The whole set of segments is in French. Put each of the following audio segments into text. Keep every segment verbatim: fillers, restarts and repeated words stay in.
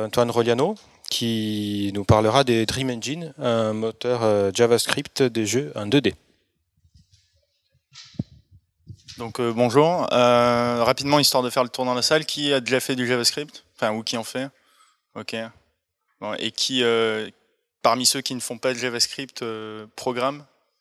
Antoine Roliano, qui nous parlera des Dream Engine, un moteur euh, JavaScript des jeux en deux D. Donc euh, bonjour, euh, rapidement histoire de faire le tour dans la salle, qui a déjà fait du JavaScript? Enfin, ou qui en fait? Ok. Bon, et qui, euh, parmi ceux qui ne font pas de JavaScript, euh, programme?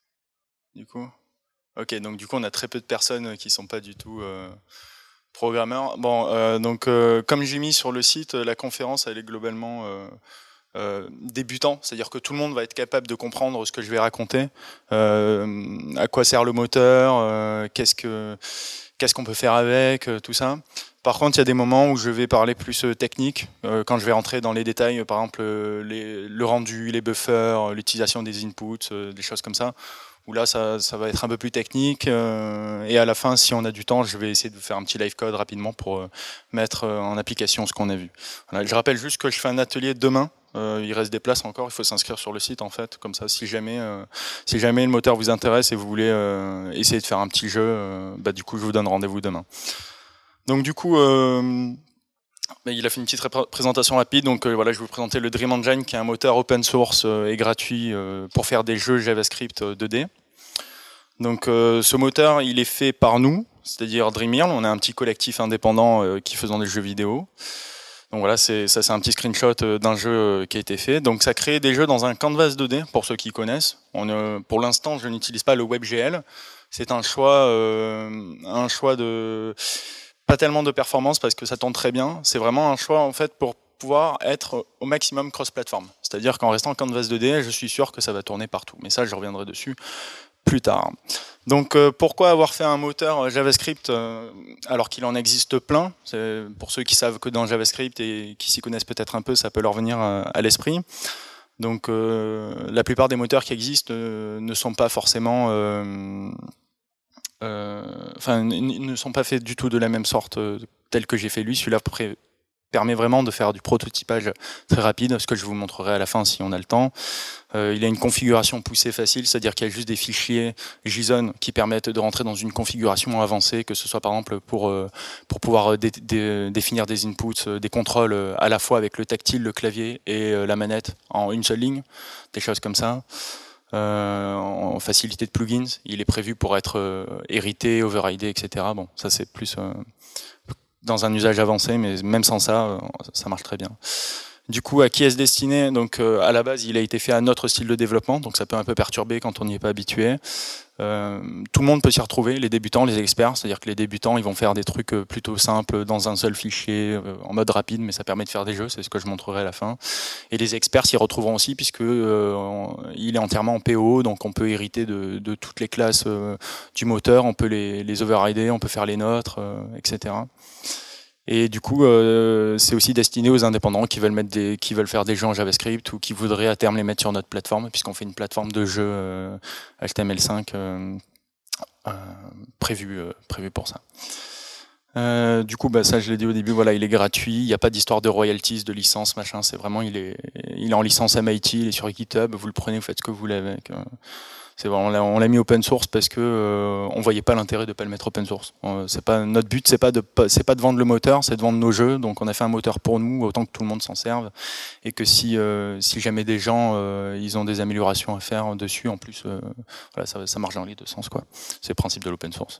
Du coup? Ok, donc du coup on a très peu de personnes qui sont pas du tout euh, programmeurs. Bon, euh, donc euh, comme j'ai mis sur le site, la conférence elle est globalement euh, euh, débutant, c'est-à-dire que tout le monde va être capable de comprendre ce que je vais raconter, euh, à quoi sert le moteur, euh, qu'est-ce que qu'est-ce qu'on peut faire avec, euh, tout ça. Par contre, il y a des moments où je vais parler plus euh, technique, euh, quand je vais rentrer dans les détails, par exemple euh, les, le rendu, les buffers, l'utilisation des inputs, euh, des choses comme ça, où là ça, ça va être un peu plus technique, euh, et à la fin, si on a du temps, je vais essayer de faire un petit live code rapidement pour euh, mettre euh, en application ce qu'on a vu. Voilà, je rappelle juste que je fais un atelier demain. Euh, il reste des places encore, il faut s'inscrire sur le site en fait, comme ça si jamais, euh, si jamais le moteur vous intéresse et vous voulez euh, essayer de faire un petit jeu, euh, bah, du coup je vous donne rendez-vous demain. Donc du coup, euh, bah, il a fait une petite présentation rapide, donc euh, voilà, je vais vous présenter le Dream Engine qui est un moteur open source euh, et gratuit euh, pour faire des jeux JavaScript deux D. Donc euh, ce moteur il est fait par nous, c'est-à-dire Dreamyl, on est un petit collectif indépendant euh, qui faisant des jeux vidéo. Donc voilà, c'est, ça c'est un petit screenshot d'un jeu qui a été fait. Donc ça crée des jeux dans un canvas deux D, pour ceux qui connaissent. On, euh, pour l'instant, je n'utilise pas le WebGL. C'est un choix, euh, un choix de pas tellement de performance parce que ça tourne très bien. C'est vraiment un choix en fait pour pouvoir être au maximum cross-platform. C'est-à-dire qu'en restant canvas deux D, je suis sûr que ça va tourner partout. Mais ça, je reviendrai dessus plus tard. Donc euh, pourquoi avoir fait un moteur JavaScript euh, alors qu'il en existe plein? C'est, pour ceux qui savent que dans JavaScript et qui s'y connaissent peut-être un peu, ça peut leur venir à, à l'esprit. Donc euh, la plupart des moteurs qui existent euh, ne sont pas forcément, euh, euh, enfin ne sont pas faits du tout de la même sorte euh, tel que j'ai fait lui. Celui-là pré- permet vraiment de faire du prototypage très rapide, ce que je vous montrerai à la fin si on a le temps. Euh, il a une configuration poussée facile, c'est-à-dire qu'il y a juste des fichiers JSON qui permettent de rentrer dans une configuration avancée, que ce soit par exemple pour, euh, pour pouvoir dé- dé- définir des inputs, euh, des contrôles euh, à la fois avec le tactile, le clavier et euh, la manette en une seule ligne, des choses comme ça. Euh, en facilité de plugins, il est prévu pour être euh, hérité, overridé, et cetera. Bon, ça c'est plus euh, dans un usage avancé, mais même sans ça, euh, ça marche très bien. Du coup, à qui est-ce destiné? Donc, euh, à la base, il a été fait à notre style de développement, donc ça peut un peu perturber quand on n'y est pas habitué. Euh, tout le monde peut s'y retrouver, les débutants, les experts, c'est-à-dire que les débutants, ils vont faire des trucs plutôt simples dans un seul fichier, euh, en mode rapide, mais ça permet de faire des jeux, c'est ce que je montrerai à la fin. Et les experts s'y retrouveront aussi, puisque euh, il est entièrement en P O, donc on peut hériter de, de toutes les classes euh, du moteur, on peut les, les overrider, on peut faire les nôtres, euh, et cetera. Et du coup, euh, c'est aussi destiné aux indépendants qui veulent mettre des, qui veulent faire des jeux en JavaScript ou qui voudraient à terme les mettre sur notre plateforme, puisqu'on fait une plateforme de jeu euh, H T M L cinq euh, euh, prévue euh, prévue pour ça. Euh, du coup, bah, ça, je l'ai dit au début, voilà, il est gratuit. Il n'y a pas d'histoire de royalties, de licence, machin. C'est vraiment, il est, il est en licence M I T, il est sur GitHub. Vous le prenez, vous faites ce que vous voulez avec. Euh, C'est bon, on l'a, on l'a mis open source parce que euh, on voyait pas l'intérêt de pas le mettre open source. Euh, c'est pas notre but, c'est pas de c'est pas de vendre le moteur, c'est de vendre nos jeux. Donc on a fait un moteur pour nous, autant que tout le monde s'en serve, et que si euh, si jamais des gens euh, ils ont des améliorations à faire dessus, en plus, euh, voilà, ça, ça marche dans les deux sens quoi. C'est le principe de l'open source.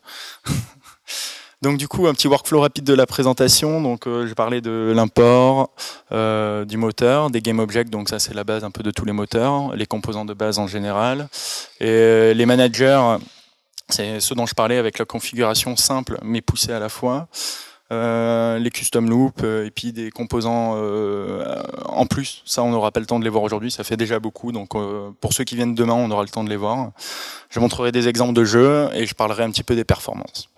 Donc du coup, un petit workflow rapide de la présentation. Donc euh, je parlais de l'import, euh, du moteur, des GameObjects, donc ça c'est la base un peu de tous les moteurs, les composants de base en général. Et euh, les managers, c'est ceux dont je parlais avec la configuration simple mais poussée à la fois. Euh, les custom loops euh, et puis des composants euh, en plus. Ça, on n'aura pas le temps de les voir aujourd'hui, ça fait déjà beaucoup. Donc euh, pour ceux qui viennent demain, on aura le temps de les voir. Je montrerai des exemples de jeux et je parlerai un petit peu des performances.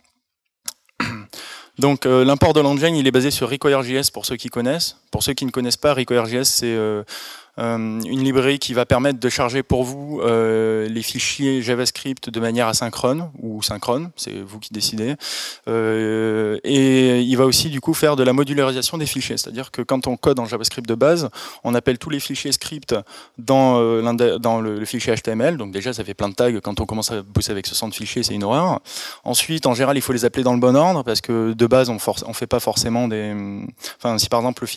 Donc euh, l'import de l'engine, il est basé sur Require.js pour ceux qui connaissent. Pour ceux qui ne connaissent pas, Require.js, c'est euh, euh, une librairie qui va permettre de charger pour vous euh, les fichiers JavaScript de manière asynchrone ou synchrone, c'est vous qui décidez. Euh, et il va aussi du coup faire de la modularisation des fichiers, c'est-à-dire que quand on code en JavaScript de base, on appelle tous les fichiers script dans, euh, dans le, le fichier H T M L. Donc déjà, ça fait plein de tags. Quand on commence à bosser avec soixante fichiers, c'est une horreur. Ensuite, en général, il faut les appeler dans le bon ordre parce que de base, on ne fait pas forcément des... Enfin, si par exemple le fichier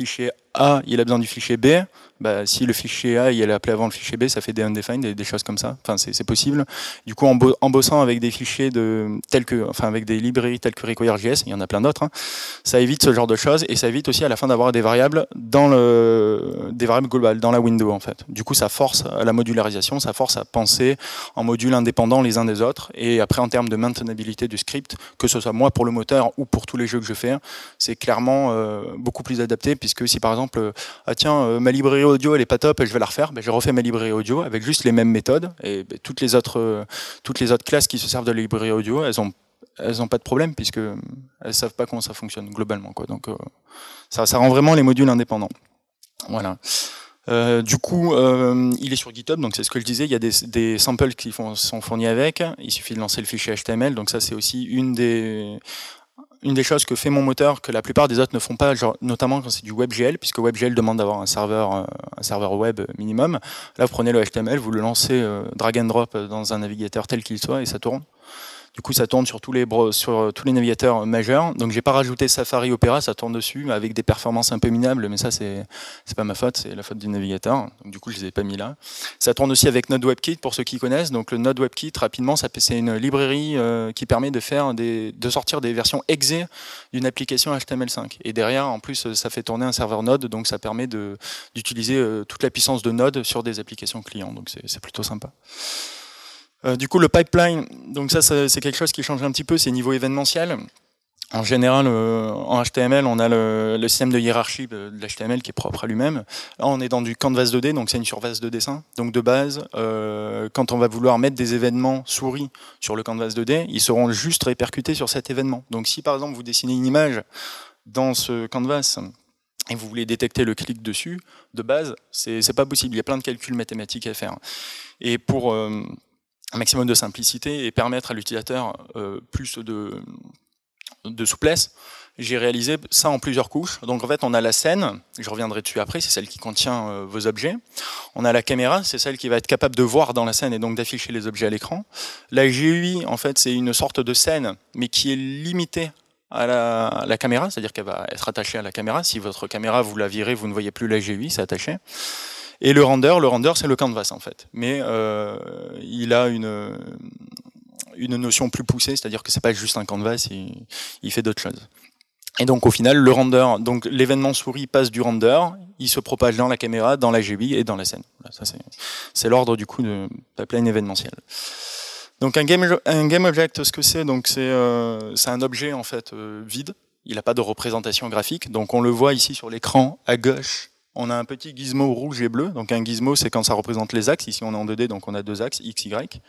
A, il a besoin du fichier B, bah, si le fichier A il est appelé avant le fichier B, ça fait des undefined, des, des choses comme ça. Enfin, c'est possible. Du coup, en, bo en bossant avec des fichiers de tels que, enfin, avec des librairies telles que Require.js, il y en a plein d'autres, hein, ça évite ce genre de choses et ça évite aussi à la fin d'avoir des variables dans le, des variables globales dans la window en fait. Du coup, ça force à la modularisation, ça force à penser en modules indépendants les uns des autres. Et après, en termes de maintenabilité du script, que ce soit moi pour le moteur ou pour tous les jeux que je fais, c'est clairement euh, beaucoup plus adapté puisque si par exemple, euh, ah tiens, euh, ma librairie audio elle est pas top, je vais la refaire, ben, je refais ma librairie audio avec juste les mêmes méthodes et ben, toutes les autres euh, toutes les autres classes qui se servent de la librairie audio, elles ont elles ont pas de problème puisque elles savent pas comment ça fonctionne globalement quoi. Donc euh, ça ça rend vraiment les modules indépendants. Voilà. Euh, du coup, euh, il est sur GitHub, donc c'est ce que je disais, il y a des, des samples qui font, sont fournis avec, il suffit de lancer le fichier H T M L, donc ça c'est aussi une des une des choses que fait mon moteur que la plupart des autres ne font pas, genre, notamment quand c'est du WebGL, puisque WebGL demande d'avoir un serveur, euh, un serveur web minimum. Là, vous prenez le H T M L, vous le lancez euh, drag and drop dans un navigateur tel qu'il soit et ça tourne. Du coup, ça tourne sur tous les, sur tous les navigateurs majeurs. Donc, j'ai pas rajouté Safari Opera, ça tourne dessus avec des performances un peu minables, mais ça, c'est c'est pas ma faute, c'est la faute du navigateur. Donc, du coup, je les ai pas mis là. Ça tourne aussi avec Node WebKit pour ceux qui connaissent. Donc, le Node WebKit, rapidement, c'est une librairie euh, qui permet de faire des, de sortir des versions exe d'une application H T M L cinq. Et derrière, en plus, ça fait tourner un serveur Node, donc ça permet d'utiliser euh, toute la puissance de Node sur des applications clients. Donc, c'est plutôt sympa. Euh, du coup, le pipeline, donc ça, c'est quelque chose qui change un petit peu, c'est niveau événementiel. En général, euh, en H T M L, on a le, le système de hiérarchie de, de l'H T M L qui est propre à lui-même. Là, on est dans du canvas deux D, donc c'est une surface de dessin. Donc de base, euh, quand on va vouloir mettre des événements souris sur le canvas deux D, ils seront juste répercutés sur cet événement. Donc si par exemple vous dessinez une image dans ce canvas et vous voulez détecter le clic dessus, de base, c'est pas possible. Il y a plein de calculs mathématiques à faire. Et pour euh, un maximum de simplicité et permettre à l'utilisateur euh, plus de, de souplesse, j'ai réalisé ça en plusieurs couches. Donc en fait, on a la scène, je reviendrai dessus après, c'est celle qui contient euh, vos objets. On a la caméra, c'est celle qui va être capable de voir dans la scène et donc d'afficher les objets à l'écran. La G U I, en fait, c'est une sorte de scène, mais qui est limitée à la, à la caméra, c'est-à-dire qu'elle va être attachée à la caméra. Si votre caméra, vous la virez, vous ne voyez plus la G U I, c'est attaché. Et le render, le render c'est le canvas en fait, mais euh, il a une, une notion plus poussée, c'est-à-dire que c'est pas juste un canvas, il, il fait d'autres choses. Et donc au final, le render, donc l'événement souris passe du render, il se propage dans la caméra, dans la G U I et dans la scène. Voilà, ça c'est l'ordre du coup de pipeline événementiel. Donc un game, un game object, ce que c'est, donc c'est euh, c'est un objet en fait euh, vide, il n'a pas de représentation graphique, donc on le voit ici sur l'écran à gauche. On a un petit gizmo rouge et bleu. Donc un gizmo, c'est quand ça représente les axes. Ici, on est en deux D, donc on a deux axes, X, Y.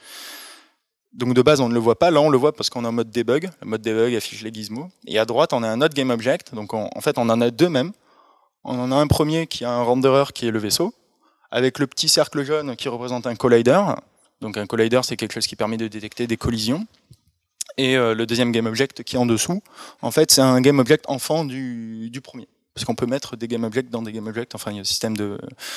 Donc de base, on ne le voit pas. Là, on le voit parce qu'on est en mode debug. Le mode debug affiche les gizmos. Et à droite, on a un autre GameObject. Donc on, en fait, on en a deux même. On en a un premier qui a un renderer qui est le vaisseau, avec le petit cercle jaune qui représente un collider. Donc un collider, c'est quelque chose qui permet de détecter des collisions. Et euh, le deuxième GameObject qui est en dessous, en fait, c'est un GameObject enfant du, du premier. Parce qu'on peut mettre des GameObjects dans des GameObjects, enfin il y a un système de,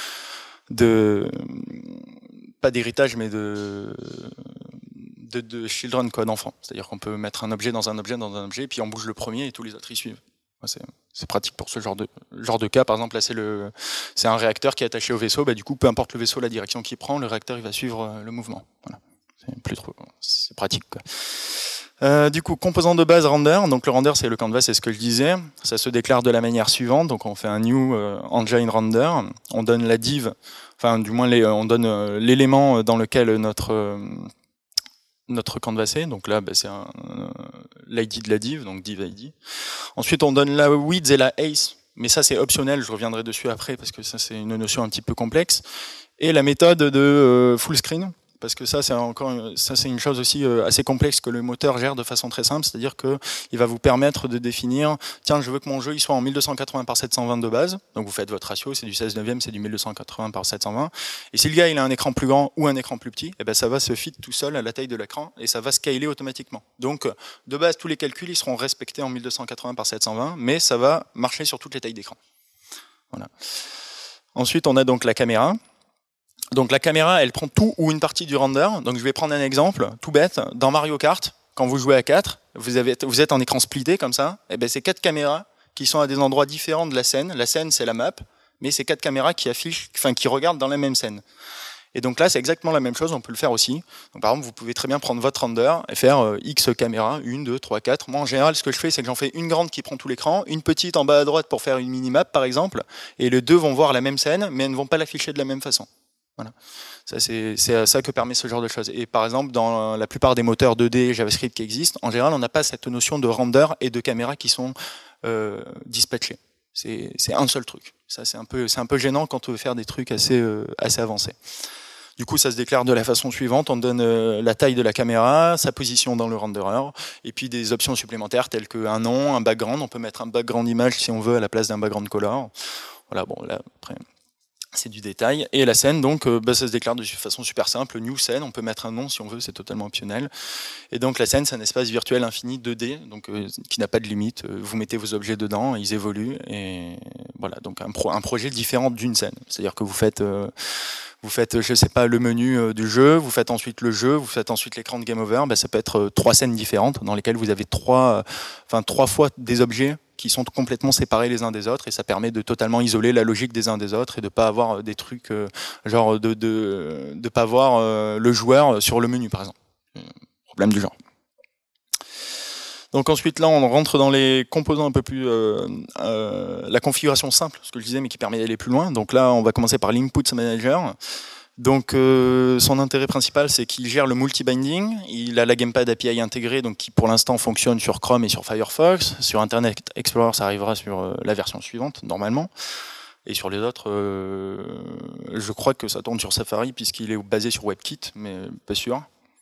de pas d'héritage mais de, de, de children quoi, d'enfants. C'est-à-dire qu'on peut mettre un objet dans un objet dans un objet, et puis on bouge le premier et tous les autres y suivent. C'est pratique pour ce genre de, genre de cas. Par exemple, là c'est le, c'est un réacteur qui est attaché au vaisseau, bah, du coup peu importe le vaisseau, la direction qu'il prend, le réacteur il va suivre le mouvement. Voilà. C'est plus trop, c'est pratique quoi. Euh, du coup, composant de base render, donc le render c'est le canvas, c'est ce que je disais, ça se déclare de la manière suivante, donc on fait un new euh, engine render, on donne la div, enfin du moins les, on donne euh, l'élément dans lequel notre euh, notre canvas est, donc là bah, c'est euh, l'I D de la div, donc div I D. Ensuite on donne la width et la height, mais ça c'est optionnel, je reviendrai dessus après parce que ça c'est une notion un petit peu complexe, et la méthode de euh, full screen. Parce que ça, c'est encore, ça, c'est une chose aussi assez complexe que le moteur gère de façon très simple, c'est-à-dire que il va vous permettre de définir, tiens, je veux que mon jeu il soit en mille deux cent quatre-vingts par sept cent vingt de base, donc vous faites votre ratio, c'est du seize neuvième, c'est du mille deux cent quatre-vingts par sept cent vingt, et si le gars il a un écran plus grand ou un écran plus petit, eh ben ça va se fit tout seul à la taille de l'écran et ça va scaler automatiquement. Donc de base, tous les calculs ils seront respectés en mille deux cent quatre-vingts par sept cent vingt, mais ça va marcher sur toutes les tailles d'écran. Voilà. Ensuite, on a donc la caméra. Donc la caméra, elle prend tout ou une partie du render. Donc je vais prendre un exemple tout bête. Dans Mario Kart, quand vous jouez à quatre, vous, avez, vous êtes en écran splitté comme ça. Et ben c'est quatre caméras qui sont à des endroits différents de la scène. La scène, c'est la map. mais c'est quatre caméras qui affichent, enfin qui regardent dans la même scène. Et donc là, c'est exactement la même chose, on peut le faire aussi. Donc par exemple, vous pouvez très bien prendre votre render et faire euh, X caméras, une, deux, trois, quatre. Moi, en général, ce que je fais, c'est que j'en fais une grande qui prend tout l'écran, une petite en bas à droite pour faire une minimap, par exemple, et les deux vont voir la même scène, mais elles ne vont pas l'afficher de la même façon. Voilà. Ça, c'est, c'est à ça que permet ce genre de choses. Et par exemple, dans la plupart des moteurs deux D JavaScript qui existent, en général, on n'a pas cette notion de render et de caméra qui sont euh, dispatchées. C'est, c'est un seul truc. Ça, c'est un peu, c'est un peu gênant quand on veut faire des trucs assez, euh, assez avancés. Du coup, ça se déclare de la façon suivante. On donne euh, la taille de la caméra, sa position dans le renderer, et puis des options supplémentaires telles qu'un nom, un background. On peut mettre un background image si on veut à la place d'un background color. Voilà, bon, là, après, c'est du détail. Et la scène, donc, euh, bah, ça se déclare de façon super simple. New scène, on peut mettre un nom si on veut, c'est totalement optionnel. Et donc, la scène, c'est un espace virtuel infini deux D, donc, euh, qui n'a pas de limite. Vous mettez vos objets dedans, ils évoluent. Et voilà, donc un, pro- un projet différent d'une scène. C'est-à-dire que vous faites... Euh, Vous faites, je sais pas, le menu du jeu, vous faites ensuite le jeu, vous faites ensuite l'écran de game over. Ben, ça peut être trois scènes différentes dans lesquelles vous avez trois, enfin trois fois des objets qui sont complètement séparés les uns des autres, et ça permet de totalement isoler la logique des uns des autres et de pas avoir des trucs euh, genre de de de pas avoir euh, le joueur sur le menu par exemple. Problème du genre. Donc ensuite là on rentre dans les composants un peu plus euh, euh, la configuration simple, ce que je disais, mais qui permet d'aller plus loin. Donc là on va commencer par l'input manager. Donc euh, son intérêt principal, c'est qu'il gère le multi-binding. Il a la Gamepad A P I intégrée, donc qui pour l'instant fonctionne sur Chrome et sur Firefox. Sur Internet Explorer, ça arrivera sur euh, la version suivante normalement. Et sur les autres, euh, je crois que ça tourne sur Safari puisqu'il est basé sur WebKit, mais pas sûr.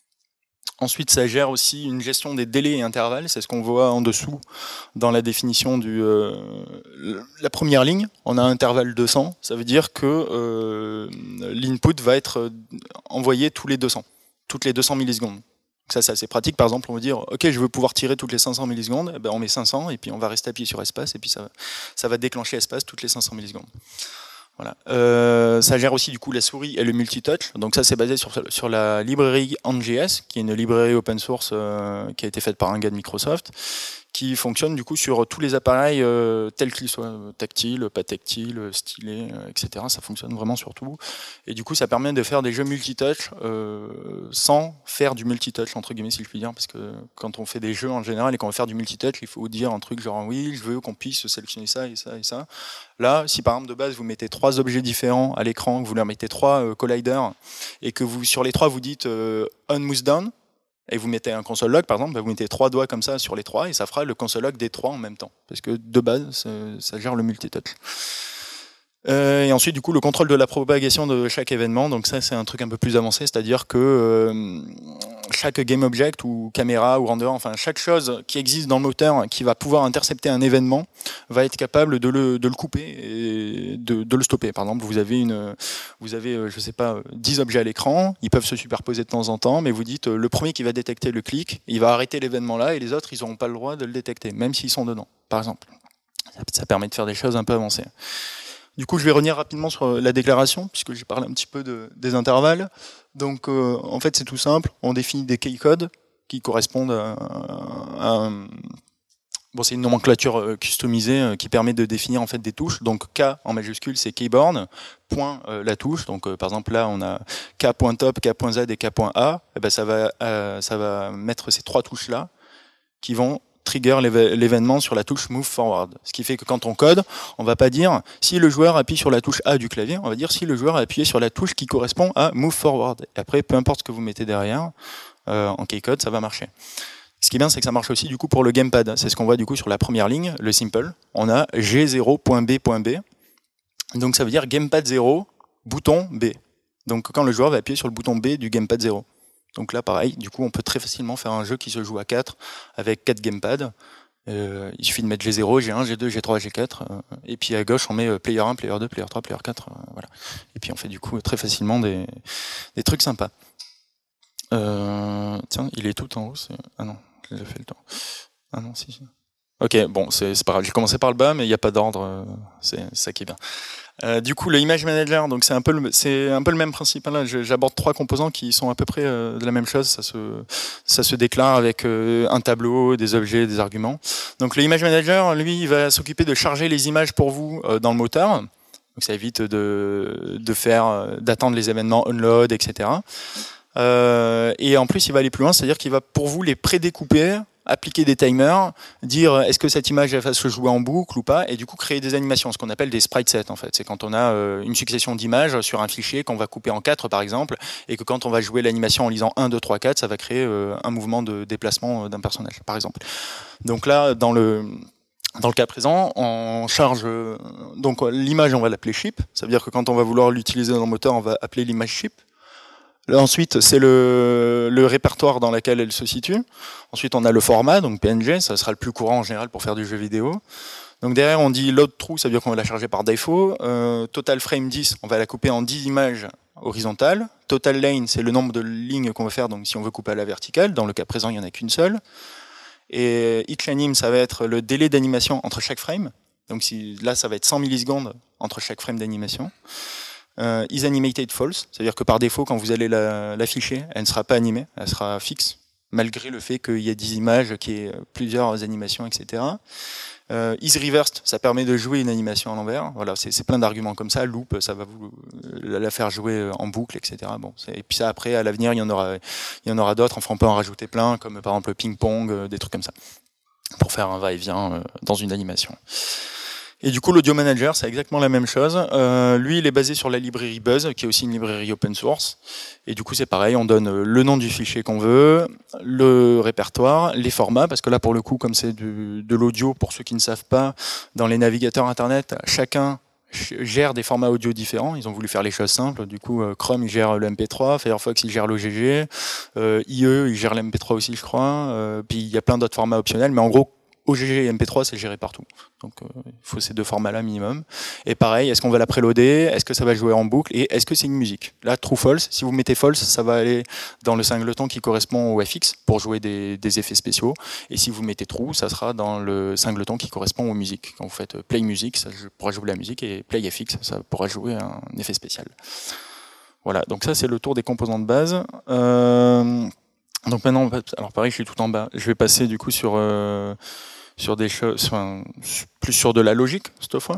Ensuite, ça gère aussi une gestion des délais et intervalles. C'est ce qu'on voit en dessous dans la définition du euh, la première ligne. On a un intervalle deux cents. Ça veut dire que euh, l'input va être envoyé tous les deux cents, toutes les deux cents millisecondes. Donc ça, c'est assez pratique. Par exemple, on veut dire, ok, je veux pouvoir tirer toutes les cinq cents millisecondes. Eh ben, on met cinq cents et puis on va rester appuyé sur espace et puis ça, ça va déclencher espace toutes les cinq cents millisecondes. Voilà. Euh, ça gère aussi du coup la souris et le multitouch. Donc ça c'est basé sur, sur la librairie AntJS, qui est une librairie open source euh, qui a été faite par un gars de Microsoft, qui fonctionne du coup sur tous les appareils euh, tels qu'ils soient, tactiles, pas tactiles, stylés, euh, et cetera. Ça fonctionne vraiment sur tout. Et du coup ça permet de faire des jeux multitouch euh, sans faire du multitouch entre guillemets si je puis dire, parce que quand on fait des jeux en général et qu'on veut faire du multitouch, il faut dire un truc genre oui, je veux qu'on puisse sélectionner ça et ça et ça. Là, si par exemple de base vous mettez trois objets différents à l'écran, que vous leur mettez trois euh, colliders et que vous sur les trois vous dites euh, on mouse down et vous mettez un console log par exemple, bah, vous mettez trois doigts comme ça sur les trois et ça fera le console log des trois en même temps parce que de base ça, ça gère le multitouch. Euh, et ensuite, du coup, le contrôle de la propagation de chaque événement. Donc ça, c'est un truc un peu plus avancé, c'est-à-dire que euh, chaque game object ou caméra ou render, enfin chaque chose qui existe dans le moteur qui va pouvoir intercepter un événement va être capable de le, de le couper et de, de le stopper. Par exemple, vous avez une, vous avez, je sais pas, dix objets à l'écran, ils peuvent se superposer de temps en temps, mais vous dites le premier qui va détecter le clic, il va arrêter l'événement là et les autres, ils n'auront pas le droit de le détecter, même s'ils sont dedans, par exemple. Ça, ça permet de faire des choses un peu avancées. Du coup, je vais revenir rapidement sur la déclaration, puisque j'ai parlé un petit peu de, des intervalles. Donc, euh, en fait, c'est tout simple. On définit des keycodes qui correspondent à, à, à bon, c'est une nomenclature euh, customisée euh, qui permet de définir en fait des touches. Donc, K en majuscule, c'est keyboard. Point euh, la touche. Donc, euh, par exemple, là, on a K.top, K.z et K.a. Et ben, ça va, euh, ça va mettre ces trois touches là qui vont trigger l'événement sur la touche Move Forward. Ce qui fait que quand on code, on va pas dire si le joueur appuie sur la touche A du clavier, on va dire si le joueur a appuyé sur la touche qui correspond à Move Forward. Et après, peu importe ce que vous mettez derrière, euh, en keycode, ça va marcher. Ce qui est bien, c'est que ça marche aussi du coup pour le gamepad. C'est ce qu'on voit du coup sur la première ligne, le simple. On a G zéro point B point B. Donc ça veut dire gamepad zéro, bouton B. Donc quand le joueur va appuyer sur le bouton B du gamepad zéro. Donc là, pareil, du coup, on peut très facilement faire un jeu qui se joue à quatre avec quatre gamepads. Euh, il suffit de mettre G zéro, G un, G deux, G trois, G quatre. Euh, et puis à gauche, on met player un, player deux, player trois, player quatre. Euh, voilà. Et puis on fait du coup très facilement des, des trucs sympas. Euh, tiens, il est tout en haut. Ah non, j'ai déjà fait le temps. Ah non, si. Ok, bon, c'est pas grave. J'ai commencé par le bas, mais il n'y a pas d'ordre. C'est ça qui est bien. Euh, du coup, le Image Manager, donc c'est un peu le, c'est un peu le même principe. Là, j'aborde trois composants qui sont à peu près euh, de la même chose. Ça se, ça se déclare avec euh, un tableau, des objets, des arguments. Donc, le Image Manager, lui, il va s'occuper de charger les images pour vous euh, dans le moteur. Donc ça évite de, de faire, d'attendre les événements onload, et cetera. Euh, et en plus, il va aller plus loin, c'est-à-dire qu'il va pour vous les prédécouper, appliquer des timers, dire est-ce que cette image elle va se jouer en boucle ou pas, et du coup créer des animations, ce qu'on appelle des sprite sets en fait. C'est quand on a euh, une succession d'images sur un fichier qu'on va couper en quatre par exemple, et que quand on va jouer l'animation en lisant un, deux, trois, quatre, ça va créer euh, un mouvement de déplacement d'un personnage par exemple. Donc là, dans le Dans le cas présent, on charge donc l'image, on va l'appeler ship. Ça veut dire que quand on va vouloir l'utiliser dans le moteur, on va appeler l'image ship. Là, ensuite, c'est le, le répertoire dans lequel elle se situe. Ensuite, on a le format, donc P N G, ça sera le plus courant en général pour faire du jeu vidéo. Donc derrière, on dit load true, ça veut dire qu'on va la charger par défaut. Euh, total frame dix, on va la couper en dix images horizontales. Total lane, c'est le nombre de lignes qu'on va faire, donc si on veut couper à la verticale. Dans le cas présent, il n'y en a qu'une seule. Et hitlanim, ça va être le délai d'animation entre chaque frame. Donc si, là, ça va être cent millisecondes entre chaque frame d'animation. Euh, is animated false, c'est-à-dire que par défaut, quand vous allez l'afficher, la elle ne sera pas animée, elle sera fixe, malgré le fait qu'il y ait dix images, qu'il y ait plusieurs animations, et cetera. Euh, is reversed, ça permet de jouer une animation à l'envers. Voilà, c'est plein d'arguments comme ça. Loop, ça va vous la faire jouer en boucle, et cetera. Bon, et puis ça, après, à l'avenir, il y en aura, il y en aura d'autres. Enfin, on peut en rajouter plein, comme par exemple le ping-pong, euh, des trucs comme ça, pour faire un va-et-vient euh, dans une animation. Et du coup, l'Audio Manager, c'est exactement la même chose. Euh, lui, il est basé sur la librairie Buzz, qui est aussi une librairie open source. Et du coup, c'est pareil, on donne le nom du fichier qu'on veut, le répertoire, les formats, parce que là, pour le coup, comme c'est de l'audio, pour ceux qui ne savent pas, dans les navigateurs Internet, chacun gère des formats audio différents. Ils ont voulu faire les choses simples. Du coup, Chrome, il gère le M P trois, Firefox, il gère l'O G G, euh, I E, il gère le M P trois aussi, je crois. Euh, puis, il y a plein d'autres formats optionnels, mais en gros, O G G et M P trois, c'est géré partout. Donc, euh, il faut ces deux formats-là minimum. Et pareil, est-ce qu'on va la préloader? Est-ce que ça va jouer en boucle? Et est-ce que c'est une musique? Là, true false. Si vous mettez false, ça va aller dans le singleton qui correspond au F X pour jouer des, des effets spéciaux. Et si vous mettez true, ça sera dans le singleton qui correspond aux musiques. Quand vous faites play music, ça pourra jouer la musique, et play F X, ça pourra jouer un effet spécial. Voilà. Donc ça, c'est le tour des composants de base. Euh, donc maintenant, alors pareil, je suis tout en bas. Je vais passer du coup sur euh, sur des choses, enfin, plus sur de la logique cette fois.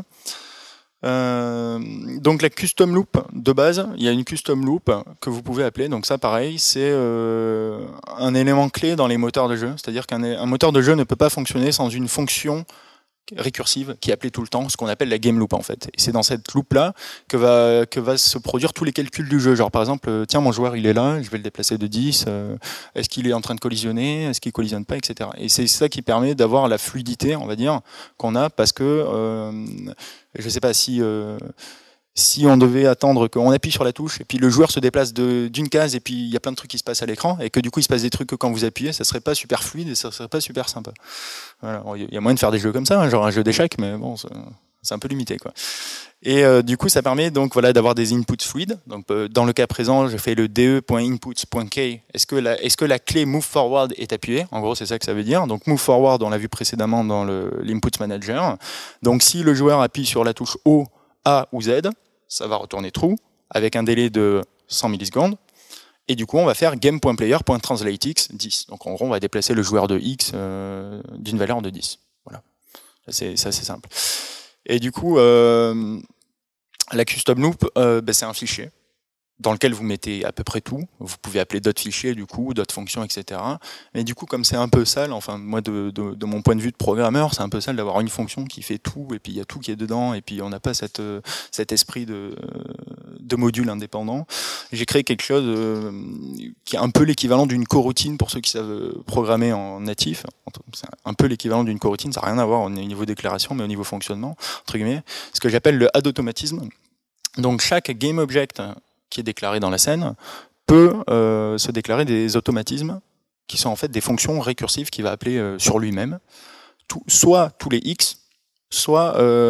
Euh, donc la custom loop de base, il y a une custom loop que vous pouvez appeler. Donc ça, pareil, c'est euh, un élément clé dans les moteurs de jeu. C'est-à-dire qu'un un moteur de jeu ne peut pas fonctionner sans une fonction récursive qui est appelée tout le temps, ce qu'on appelle la game loop en fait. Et c'est dans cette loop là que va que va se produire tous les calculs du jeu. Genre par exemple, tiens, mon joueur il est là, je vais le déplacer de dix, euh, est-ce qu'il est en train de collisionner, est-ce qu'il collisionne pas, et cetera. Et c'est ça qui permet d'avoir la fluidité, on va dire, qu'on a, parce que euh, je sais pas si euh, si on devait attendre qu'on appuie sur la touche et puis le joueur se déplace d'une case et puis il y a plein de trucs qui se passent à l'écran et que du coup il se passe des trucs que quand vous appuyez, ça serait pas super fluide et ça serait pas super sympa. Voilà. Il y a moyen de faire des jeux comme ça, hein, genre un jeu d'échecs, mais bon, c'est un peu limité, quoi. Et euh, du coup, ça permet donc voilà d'avoir des inputs fluides. Donc euh, dans le cas présent, je fais le de.inputs.key. Est-ce que la est-ce que la clé move forward est appuyée? En gros, c'est ça que ça veut dire. Donc move forward, on l'a vu précédemment dans le l'input manager. Donc si le joueur appuie sur la touche O, A ou Z, ça va retourner true avec un délai de cent millisecondes. Et du coup, on va faire game.player.translateX dix. Donc en gros, on va déplacer le joueur de X euh, d'une valeur de dix. Voilà. C'est assez simple. Et du coup, euh, la custom loop, euh, ben, c'est un fichier dans lequel vous mettez à peu près tout. Vous pouvez appeler d'autres fichiers, du coup, d'autres fonctions, et cetera. Mais du coup, comme c'est un peu sale, enfin, moi, de, de, de mon point de vue de programmeur, c'est un peu sale d'avoir une fonction qui fait tout, et puis il y a tout qui est dedans, et puis on n'a pas cette, cet esprit de, de module indépendant. J'ai créé quelque chose euh, qui est un peu l'équivalent d'une coroutine pour ceux qui savent programmer en natif. C'est un peu l'équivalent d'une coroutine, ça n'a rien à voir au niveau déclaration, mais au niveau fonctionnement, entre guillemets. Ce que j'appelle le add automatisme. Donc chaque game object qui est déclaré dans la scène peut euh, se déclarer des automatismes qui sont en fait des fonctions récursives qu'il va appeler euh, sur lui-même, soit tous les X, soit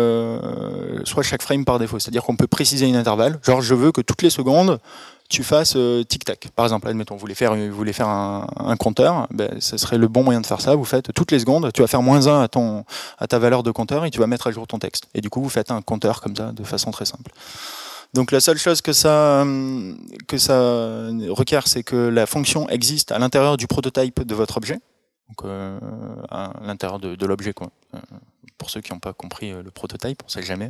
euh, soit chaque frame par défaut. C'est-à-dire qu'on peut préciser une intervalle, genre je veux que toutes les secondes tu fasses euh, tic-tac. Par exemple, admettons, vous voulez faire, vous voulez faire un, un compteur, ben, ce serait le bon moyen de faire ça. Vous faites toutes les secondes, tu vas faire moins un à, ton, à ta valeur de compteur et tu vas mettre à jour ton texte. Et du coup, vous faites un compteur comme ça, de façon très simple. Donc la seule chose que ça, que ça requiert, c'est que la fonction existe à l'intérieur du prototype de votre objet. donc euh, à l'intérieur de, de l'objet, quoi. Euh, pour ceux qui n'ont pas compris le prototype, on ne sait jamais.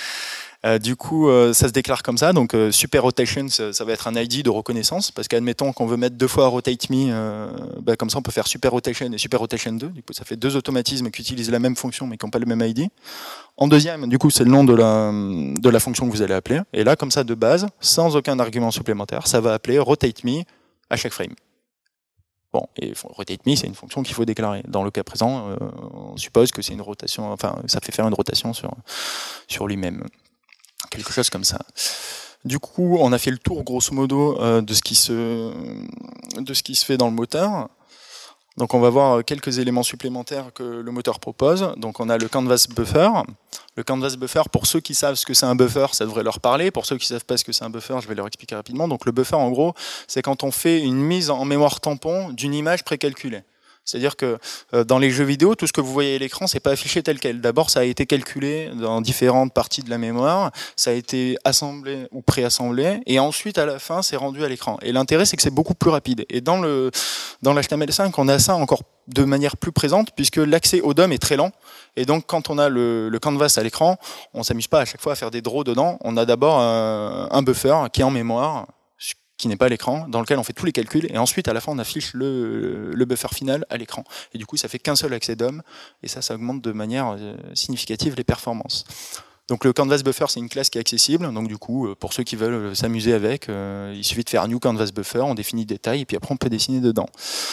Euh, du coup, euh, ça se déclare comme ça. Donc, euh, super rotation, ça, ça va être un I D de reconnaissance, parce qu'admettons qu'on veut mettre deux fois rotate me, euh, bah, comme ça, on peut faire super rotation et super rotation deux. Du coup, ça fait deux automatismes qui utilisent la même fonction, mais qui n'ont pas le même I D. En deuxième, du coup, c'est le nom de la, de la fonction que vous allez appeler. Et là, comme ça, de base, sans aucun argument supplémentaire, ça va appeler rotate me à chaque frame. Bon, et rotate me, c'est une fonction qu'il faut déclarer. Dans le cas présent, euh, on suppose que c'est une rotation, enfin, ça fait faire une rotation sur, sur lui-même. Quelque chose comme ça. Du coup, on a fait le tour, grosso modo, euh, de ce qui se, de ce qui se fait dans le moteur. Donc, on va voir quelques éléments supplémentaires que le moteur propose. Donc, on a le canvas buffer. Le canvas buffer, pour ceux qui savent ce que c'est un buffer, ça devrait leur parler. Pour ceux qui ne savent pas ce que c'est un buffer, je vais leur expliquer rapidement. Donc, le buffer, en gros, c'est quand on fait une mise en mémoire tampon d'une image précalculée. C'est-à-dire que euh, dans les jeux vidéo, tout ce que vous voyez à l'écran, c'est pas affiché tel quel. D'abord, ça a été calculé dans différentes parties de la mémoire, ça a été assemblé ou préassemblé, et ensuite, à la fin, c'est rendu à l'écran. Et l'intérêt, c'est que c'est beaucoup plus rapide. Et dans le dans l'H T M L cinq, on a ça encore de manière plus présente, puisque l'accès au D O M est très lent. Et donc, quand on a le, le canvas à l'écran, on s'amuse pas à chaque fois à faire des draws dedans. On a d'abord un, un buffer qui est en mémoire, qui n'est pas à l'écran, dans lequel on fait tous les calculs, et ensuite à la fin on affiche le, le buffer final à l'écran. Et du coup ça fait qu'un seul accès D O M, et ça, ça augmente de manière significative les performances. Donc le canvas buffer, c'est une classe qui est accessible, donc du coup pour ceux qui veulent s'amuser avec, euh, il suffit de faire new canvas buffer, on définit des tailles, et puis après on peut dessiner dedans.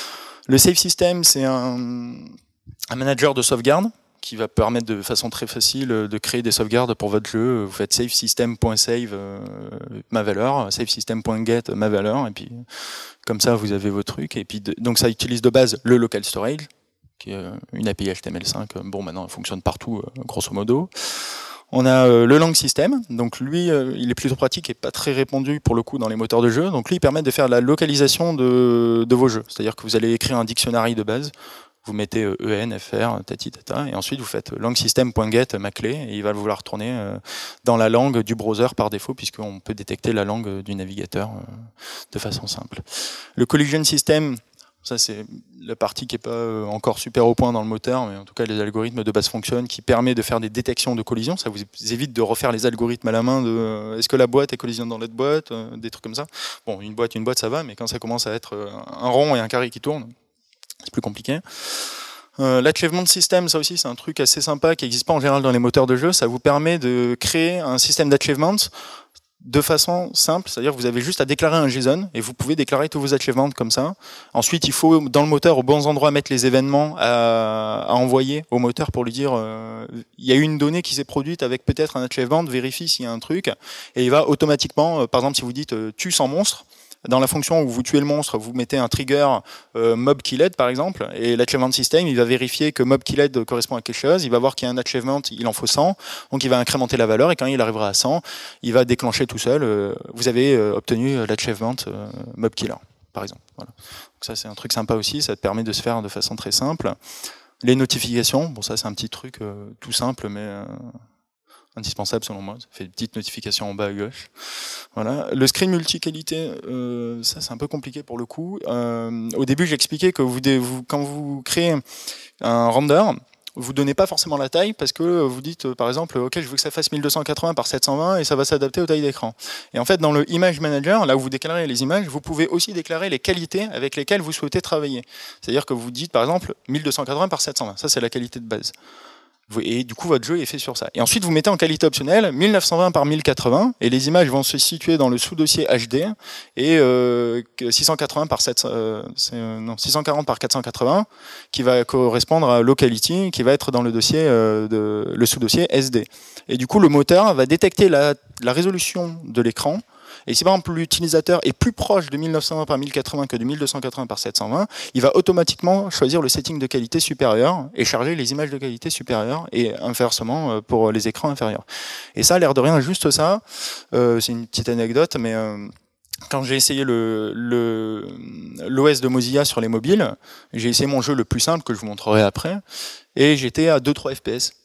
Le save system, c'est un, un manager de sauvegarde, qui va permettre de façon très facile de créer des sauvegardes pour votre jeu. Vous faites savesystem.save euh, ma valeur, savesystem.get ma valeur, et puis comme ça vous avez vos trucs. Et puis de, donc ça utilise de base le local storage, qui est une A P I H T M L cinq. Bon, maintenant elle fonctionne partout, grosso modo. On a euh, le lang system, donc lui euh, il est plutôt pratique et pas très répandu pour le coup dans les moteurs de jeu. Donc lui il permet de faire la localisation de, de vos jeux. C'est-à-dire que vous allez écrire un dictionnaire de base. Vous mettez en, fr, tati, tata, et ensuite vous faites langsystem.get ma clé, et il va vous la retourner dans la langue du browser par défaut, puisqu'on peut détecter la langue du navigateur de façon simple. Le collision system, ça c'est la partie qui n'est pas encore super au point dans le moteur, mais en tout cas les algorithmes de base fonctionnent, qui permet de faire des détections de collision. Ça vous évite de refaire les algorithmes à la main de est-ce que la boîte est collision dans l'autre boîte, des trucs comme ça. Bon, une boîte, une boîte ça va, mais quand ça commence à être un rond et un carré qui tournent, c'est plus compliqué. Euh, L'achievement system, ça aussi, c'est un truc assez sympa qui n'existe pas en général dans les moteurs de jeu. Ça vous permet de créer un système d'achievement de façon simple, c'est-à-dire que vous avez juste à déclarer un JSON et vous pouvez déclarer tous vos achievements comme ça. Ensuite, il faut, dans le moteur, aux bons endroits, mettre les événements à, à envoyer au moteur pour lui dire euh, il y a eu une donnée qui s'est produite avec peut-être un achievement, vérifie s'il y a un truc, et il va automatiquement, euh, par exemple, si vous dites euh, tue sans monstre, dans la fonction où vous tuez le monstre, vous mettez un trigger euh, mob killed par exemple, et l'achievement system, il va vérifier que mob killed correspond à quelque chose, il va voir qu'il y a un achievement, il en faut cent, donc il va incrémenter la valeur, et quand il arrivera à cent, il va déclencher tout seul, euh, vous avez euh, obtenu l'achievement euh, mob killer, par exemple. Voilà. Donc ça c'est un truc sympa aussi, ça te permet de se faire de façon très simple. Les notifications, bon ça c'est un petit truc euh, tout simple, mais... Euh, indispensable selon moi, ça fait des petites notifications en bas à gauche. Voilà. Le screen multi-qualité, euh, ça c'est un peu compliqué pour le coup. Euh, au début j'expliquais que vous, vous, quand vous créez un render, vous donnez pas forcément la taille parce que vous dites euh, par exemple ok je veux que ça fasse mille deux cent quatre-vingts par sept cent vingt et ça va s'adapter aux tailles d'écran. Et en fait dans le Image Manager, là où vous déclarez les images, vous pouvez aussi déclarer les qualités avec lesquelles vous souhaitez travailler. C'est-à-dire que vous dites par exemple mille deux cent quatre-vingts par sept cent vingt, ça c'est la qualité de base. Et du coup, votre jeu est fait sur ça. Et ensuite, vous mettez en qualité optionnelle mille neuf cent vingt par mille quatre-vingts, et les images vont se situer dans le sous-dossier H D, et euh, six cent quatre-vingts par sept, euh, non, six cent quarante par quatre cent quatre-vingts, qui va correspondre à locality, qui va être dans le dossier, euh, de, le sous-dossier S D. Et du coup, le moteur va détecter la, la résolution de l'écran. Et si par exemple l'utilisateur est plus proche de mille neuf cent vingt par mille quatre-vingts que de mille deux cent quatre-vingts par sept cent vingt, il va automatiquement choisir le setting de qualité supérieure et charger les images de qualité supérieure, et inversement pour les écrans inférieurs. Et ça, l'air de rien, juste ça, euh, c'est une petite anecdote, mais euh, quand j'ai essayé le, le, l'O S de Mozilla sur les mobiles, j'ai essayé mon jeu le plus simple que je vous montrerai après, et j'étais à deux trois F P S.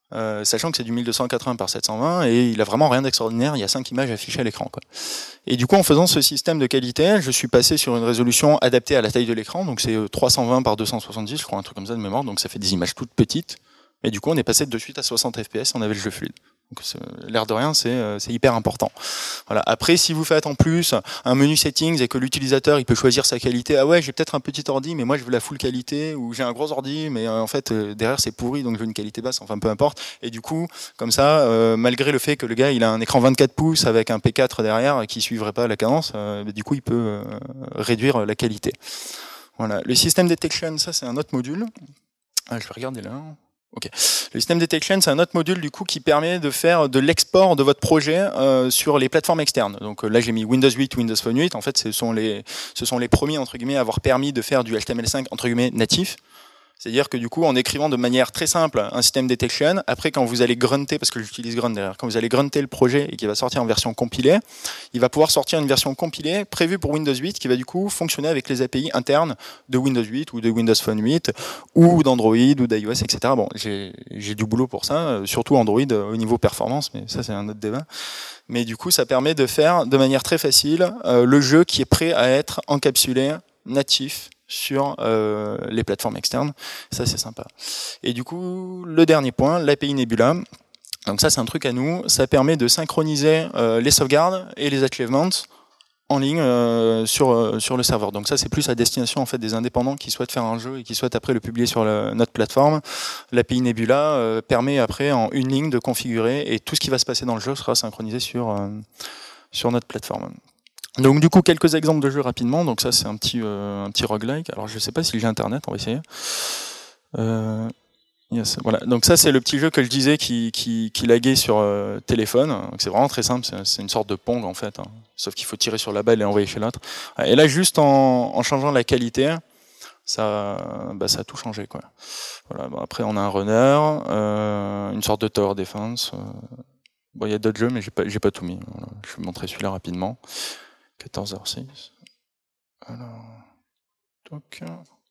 Euh, sachant que c'est du mille deux cent quatre-vingts par sept cent vingt et il a vraiment rien d'extraordinaire, il y a cinq images affichées à l'écran, quoi. Et du coup, en faisant ce système de qualité, je suis passé sur une résolution adaptée à la taille de l'écran, donc c'est trois cent vingt par deux cent soixante-dix, je crois, un truc comme ça de mémoire, donc ça fait des images toutes petites. Et du coup, on est passé de suite à soixante F P S, on avait le jeu fluide. Donc l'air de rien, c'est euh, c'est hyper important. Voilà. Après, si vous faites en plus un menu settings et que l'utilisateur il peut choisir sa qualité, ah ouais, j'ai peut-être un petit ordi, mais moi je veux la full qualité, ou j'ai un gros ordi, mais euh, en fait euh, derrière c'est pourri, donc je veux une qualité basse. Enfin, peu importe. Et du coup, comme ça, euh, malgré le fait que le gars il a un écran vingt-quatre pouces avec un P quatre derrière qui suivrait pas la cadence, euh, du coup il peut euh, réduire la qualité. Voilà. Le système detection, ça c'est un autre module. Ah, je vais regarder là. Ok. Le système detection, c'est un autre module du coup qui permet de faire de l'export de votre projet euh, sur les plateformes externes. Donc euh, là, j'ai mis Windows huit, Windows Phone huit. En fait, ce sont les ce sont les premiers entre guillemets à avoir permis de faire du H T M L cinq entre guillemets natif. C'est-à-dire que du coup, en écrivant de manière très simple un système detection, après quand vous allez grunter, parce que j'utilise grunt derrière, quand vous allez grunter le projet et qu'il va sortir en version compilée, il va pouvoir sortir une version compilée prévue pour Windows huit qui va du coup fonctionner avec les A P I internes de Windows huit ou de Windows Phone huit ou d'Android ou d'iOS, et cetera. Bon, j'ai, j'ai du boulot pour ça, surtout Android au niveau performance, mais ça c'est un autre débat. Mais du coup, ça permet de faire de manière très facile euh, le jeu qui est prêt à être encapsulé, natif, sur euh, les plateformes externes. Ça, c'est sympa. Et du coup, le dernier point, l'A P I Nebula. Donc ça, c'est un truc à nous. Ça permet de synchroniser euh, les sauvegardes et les achievements en ligne euh, sur euh, sur le serveur. Donc ça, c'est plus à destination en fait des indépendants qui souhaitent faire un jeu et qui souhaitent après le publier sur le, notre plateforme. L'A P I Nebula euh, permet après en une ligne de configurer et tout ce qui va se passer dans le jeu sera synchronisé sur euh, sur notre plateforme. Donc du coup, quelques exemples de jeux rapidement. Donc ça, c'est un petit euh, un petit roguelike. Alors je sais pas si j'ai internet, on va essayer. Euh, yes, voilà. Donc ça, c'est le petit jeu que je disais qui qui, qui laguait sur euh, téléphone. Donc c'est vraiment très simple. C'est, c'est une sorte de Pong en fait, hein. Sauf qu'il faut tirer sur la balle et envoyer chez l'autre. Et là, juste en, en changeant la qualité, ça bah, ça a tout changé, quoi. Voilà. Bon, après, on a un runner, euh, une sorte de tower defense. Euh, bon, il y a d'autres jeux, mais j'ai pas j'ai pas tout mis. Voilà. Je vais vous montrer celui-là rapidement. quatorze heures six. Alors, donc,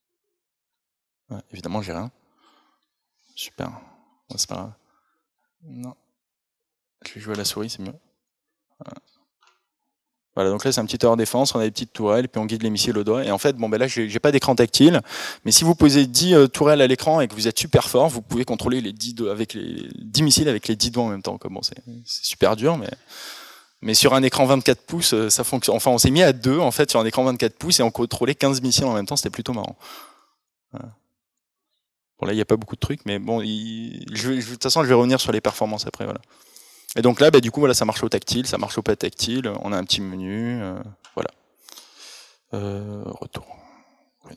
ouais, évidemment, j'ai rien. Super. Bon, c'est pas grave. Non. Je vais jouer à la souris, c'est mieux. Voilà. Voilà, donc là, c'est un petit tower défense, on a des petites tourelles, puis on guide les missiles au doigt. Et en fait, bon, ben là, j'ai, j'ai pas d'écran tactile, mais si vous posez dix euh, tourelles à l'écran et que vous êtes super fort, vous pouvez contrôler les dix, do- avec les dix missiles avec les dix doigts en même temps. Comme bon, c'est, c'est super dur, mais. Mais sur un écran vingt-quatre pouces, ça fonctionne. Enfin, on s'est mis à deux, en fait, sur un écran vingt-quatre pouces et on contrôlait quinze missiles en même temps, c'était plutôt marrant. Voilà. Bon, là, il n'y a pas beaucoup de trucs, mais bon, il... je, je, de toute façon, je vais revenir sur les performances après, voilà. Et donc là, bah, du coup, voilà, ça marche au tactile, ça marche au pas tactile, on a un petit menu, euh, voilà. Euh, retour. Oui.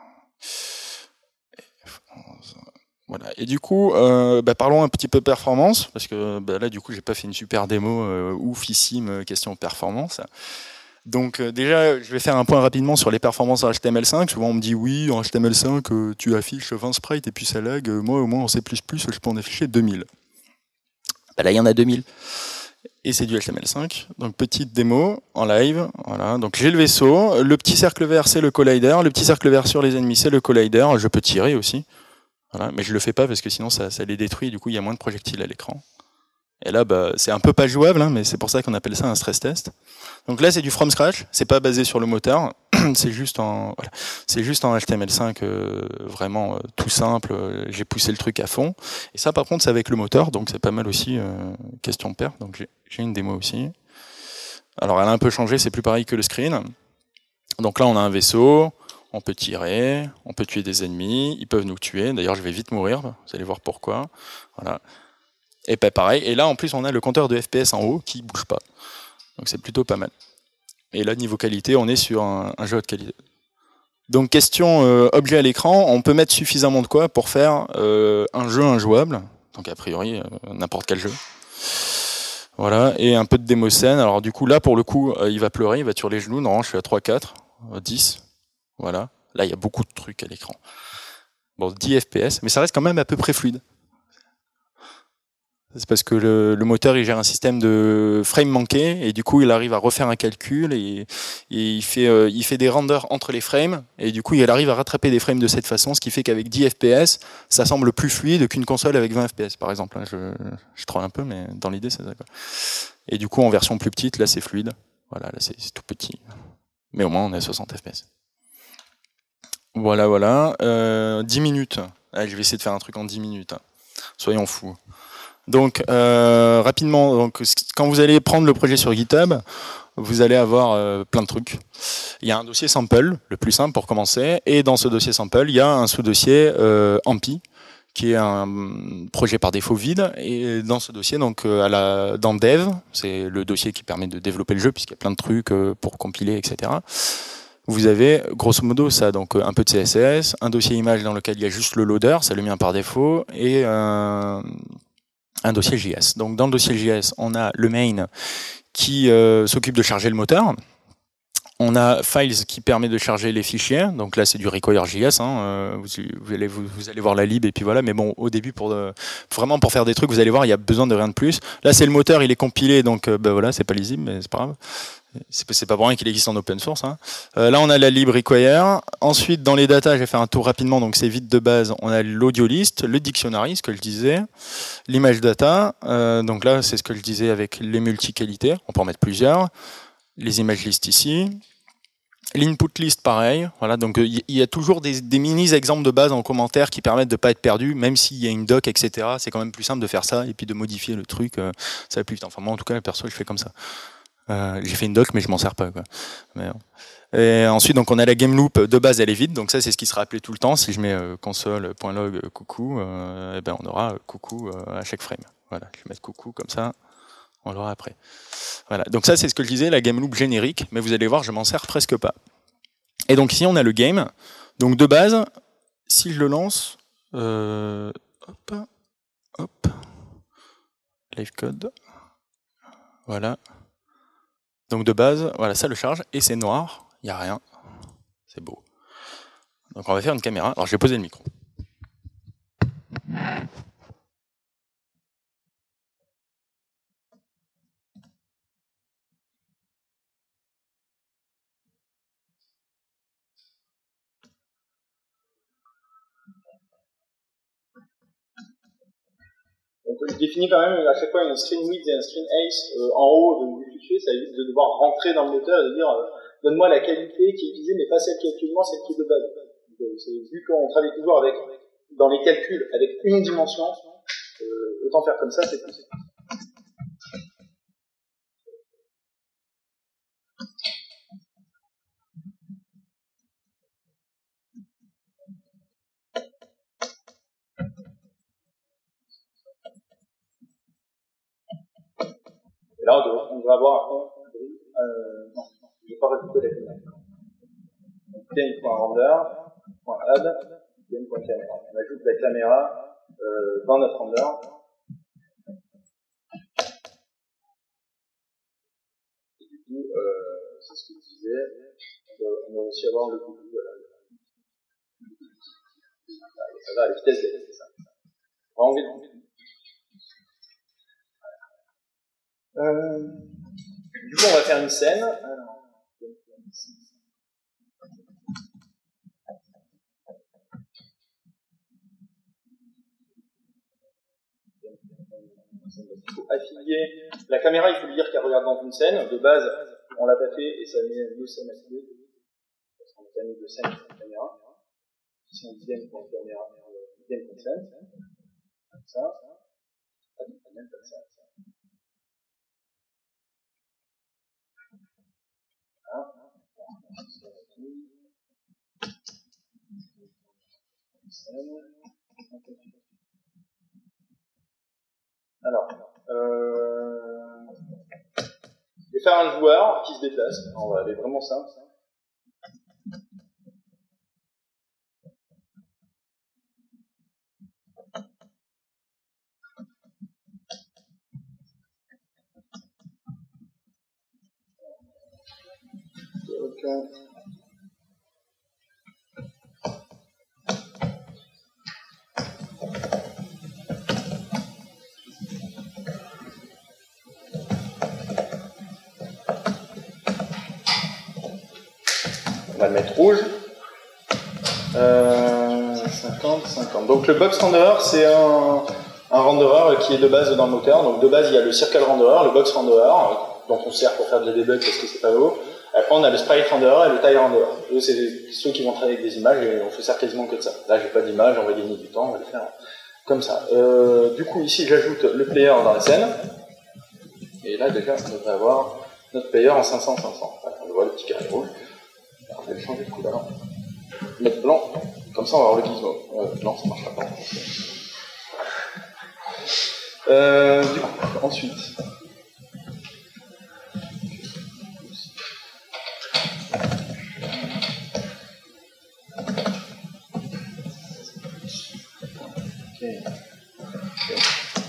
Voilà. Et du coup, euh, bah, parlons un petit peu performance, parce que bah, là, du coup, j'ai pas fait une super démo euh, oufissime question performance. Donc euh, déjà, je vais faire un point rapidement sur les performances en H T M L cinq. Souvent, on me dit oui, en H T M L cinq, euh, tu affiches vingt sprites et puis ça lag. Euh, moi, au moins, en C plus plus, je peux en afficher deux mille. Bah, là, il y en a deux mille. Et c'est du H T M L cinq. Donc petite démo en live. Voilà. Donc j'ai le vaisseau. Le petit cercle vert, c'est le collider. Le petit cercle vert sur les ennemis, c'est le collider. Je peux tirer aussi. Voilà, mais je le fais pas parce que sinon ça, ça les détruit, du coup il y a moins de projectiles à l'écran. Et là, bah, c'est un peu pas jouable, hein, mais c'est pour ça qu'on appelle ça un stress test. Donc là, c'est du from scratch, c'est pas basé sur le moteur, c'est juste en, voilà, c'est juste en H T M L cinq, euh, vraiment euh, tout simple. Euh, j'ai poussé le truc à fond. Et ça, par contre, c'est avec le moteur, donc c'est pas mal aussi. Euh, question de perf. Donc j'ai, j'ai une démo aussi. Alors elle a un peu changé, c'est plus pareil que le screen. Donc là, on a un vaisseau. On peut tirer, on peut tuer des ennemis, ils peuvent nous tuer. D'ailleurs, je vais vite mourir, vous allez voir pourquoi. Voilà. Et pas pareil. Et là, en plus, on a le compteur de F P S en haut qui bouge pas. Donc c'est plutôt pas mal. Et là, niveau qualité, on est sur un, un jeu de qualité. Donc question euh, objet à l'écran, on peut mettre suffisamment de quoi pour faire euh, un jeu injouable. Donc a priori, euh, n'importe quel jeu. Voilà. Et un peu de démo scène. Alors du coup, là, pour le coup, euh, il va pleurer, il va être sur les genoux. Normalement, je suis à trois, quatre, dix. Voilà. Là, il y a beaucoup de trucs à l'écran. Bon, dix F P S, mais ça reste quand même à peu près fluide. C'est parce que le, le moteur il gère un système de frames manqués et du coup il arrive à refaire un calcul et, et il, fait, euh, il fait des renders entre les frames et du coup il arrive à rattraper des frames de cette façon, ce qui fait qu'avec dix F P S ça semble plus fluide qu'une console avec vingt F P S par exemple. Je, je troll un peu mais dans l'idée c'est ça quoi. Et du coup en version plus petite là c'est fluide, voilà là c'est tout petit mais au moins on est à soixante F P S. Voilà voilà, euh, dix minutes, allez, je vais essayer de faire un truc en dix minutes, hein. Soyons fous. Donc euh, rapidement, donc, quand vous allez prendre le projet sur GitHub, vous allez avoir euh, plein de trucs. Il y a un dossier sample, le plus simple pour commencer, et dans ce dossier sample, il y a un sous-dossier euh, Ampy, qui est un projet par défaut vide. Et dans ce dossier, donc euh, à la, dans Dev, c'est le dossier qui permet de développer le jeu, puisqu'il y a plein de trucs euh, pour compiler, et cetera. Vous avez grosso modo ça, donc un peu de C S S, un dossier image dans lequel il y a juste le loader, c'est le mien par défaut, et un... un dossier J S. Donc dans le dossier J S, on a le main qui euh, s'occupe de charger le moteur. On a files qui permet de charger les fichiers. Donc là, c'est du require.js. Hein. Euh, vous, vous, allez, vous, vous allez voir la lib et puis voilà. Mais bon, au début, pour de, vraiment pour faire des trucs, vous allez voir, il y a besoin de rien de plus. Là, c'est le moteur, il est compilé, donc euh, ben voilà, c'est pas lisible, mais c'est pas grave. C'est pas pour rien qu'il existe en open source. Hein. Euh, là, on a la lib require. Ensuite, dans les datas, je vais faire un tour rapidement, donc c'est vite de base. On a l'audio list, le dictionary, ce que je disais, l'image data. Euh, donc là, c'est ce que je disais avec les multi-qualités. On peut en mettre plusieurs. Les images list ici. L'input list, pareil. Voilà, donc il y a toujours des, des mini-exemples de base en commentaire qui permettent de ne pas être perdu, même s'il y a une doc, et cetera. C'est quand même plus simple de faire ça et puis de modifier le truc. Euh, ça va plus vite. Enfin, moi, en tout cas, perso, je fais comme ça. Euh, j'ai fait une doc mais je m'en sers pas quoi. Mais, et ensuite donc on a la game loop de base, elle est vide, donc ça c'est ce qui sera appelé tout le temps. Si je mets euh, console.log euh, coucou, euh, et ben on aura euh, coucou euh, à chaque frame. Voilà, je vais mettre coucou comme ça, on l'aura après. Voilà, donc ça c'est ce que je disais, la game loop générique, mais vous allez voir je m'en sers presque pas. Et donc ici on a le game, donc de base si je le lance, euh, hop, hop, live code, voilà. Donc de base, voilà, ça le charge, et c'est noir, il n'y a rien, c'est beau. Donc on va faire une caméra, alors je vais poser le micro. Donc je définis quand même à chaque fois une screen width et un screen height euh, en haut de du fichier, ça évite de devoir rentrer dans le moteur et de dire euh, donne-moi la qualité qui est utilisée mais pas celle qui est actuellement, celle qui est de base. Donc, euh, c'est, vu qu'on travaille toujours avec dans les calculs avec une dimension, euh, autant faire comme ça, c'est plus. Et là, on, doit, on va avoir un euh, non, je vais pas rajouter la caméra. game.render.add game.caméra. On ajoute la caméra euh, dans notre render. Et du coup, euh, c'est ce que je disais. On va, on va aussi avoir le coucou. Voilà. Ça va à la vitesse de c'est ça. On va enlever le coucou. Euh, du coup, on va faire une scène. Alors, il faut affilier la caméra, il faut lui dire qu'elle regarde dans une scène. De base, on l'a pas fait et ça met deux scènes affiliées. Parce qu'on a pas mis deux scènes sur la caméra. Ici, on dit game.caméra, game.scène. Comme ça. Même comme ça. Voilà. Alors, euh, je vais faire un joueur qui se déplace. On va aller vraiment simple. Donc, le mettre rouge. Euh, cinquante, cinquante. Donc le box renderer, c'est un, un renderer qui est de base dans le moteur. Donc de base, il y a le circle renderer, le box renderer, dont on sert pour faire de debug parce que c'est pas beau. Après, on a le sprite renderer et le tile renderer. Eux, c'est ceux qui vont travailler avec des images et on se sert quasiment que de ça. Là, j'ai pas d'image, on va gagner du temps, on va le faire comme ça. Euh, du coup, ici, j'ajoute le player dans la scène. Et là, déjà, on devrait avoir notre player en cinq cents cinq cents. Voilà, on voit le petit carré rouge. Alors, je vais le changer de couleur. Mettre blanc. Comme ça, on va avoir le gizmo. Euh, blanc, ça ne marchera pas. Euh, du coup, ensuite. Okay. Okay.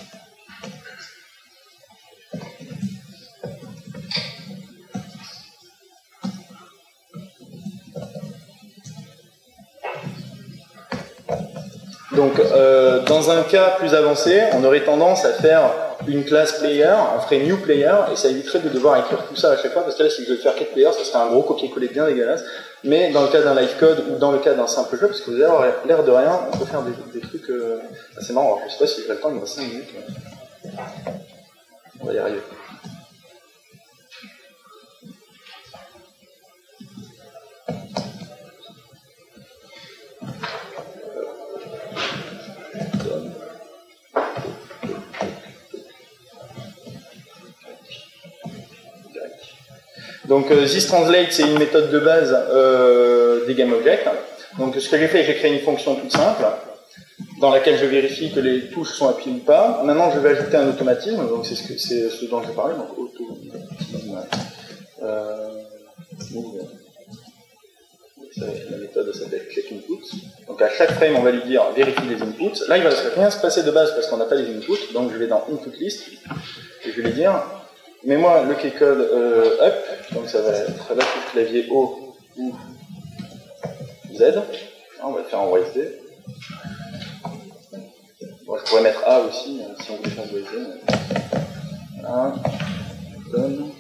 Donc, euh, dans un cas plus avancé, on aurait tendance à faire une classe player, on ferait new player, et ça éviterait de devoir écrire tout ça à chaque fois, parce que là, si je veux faire get player, ça serait un gros copier-coller bien dégueulasse. Mais dans le cas d'un live code ou dans le cas d'un simple jeu, parce que vous allez avoir l'air de rien, on peut faire des, des trucs euh, assez marrants. Alors, je sais pas si j'ai le temps, il me reste cinq minutes. Mais... on va y arriver. Donc euh, ThisTranslate, c'est une méthode de base euh, des GameObjects. Donc ce que j'ai fait, j'ai créé une fonction toute simple dans laquelle je vérifie que les touches sont appuyées ou pas. Maintenant, je vais ajouter un automatisme, donc c'est ce, que, c'est ce dont je parlais, donc automatisme. Euh, la méthode s'appelle checkInput. Donc à chaque frame, on va lui dire vérifie les inputs. Là, il va rien se passer de base parce qu'on n'a pas les inputs, donc je vais dans Input List et je vais lui dire mets-moi le keycode euh, up, donc ça va être la touche clavier O ou Z. On va le faire en W S D. Bon, je pourrais mettre A aussi, si on voulait faire W S D. Voilà. Donne.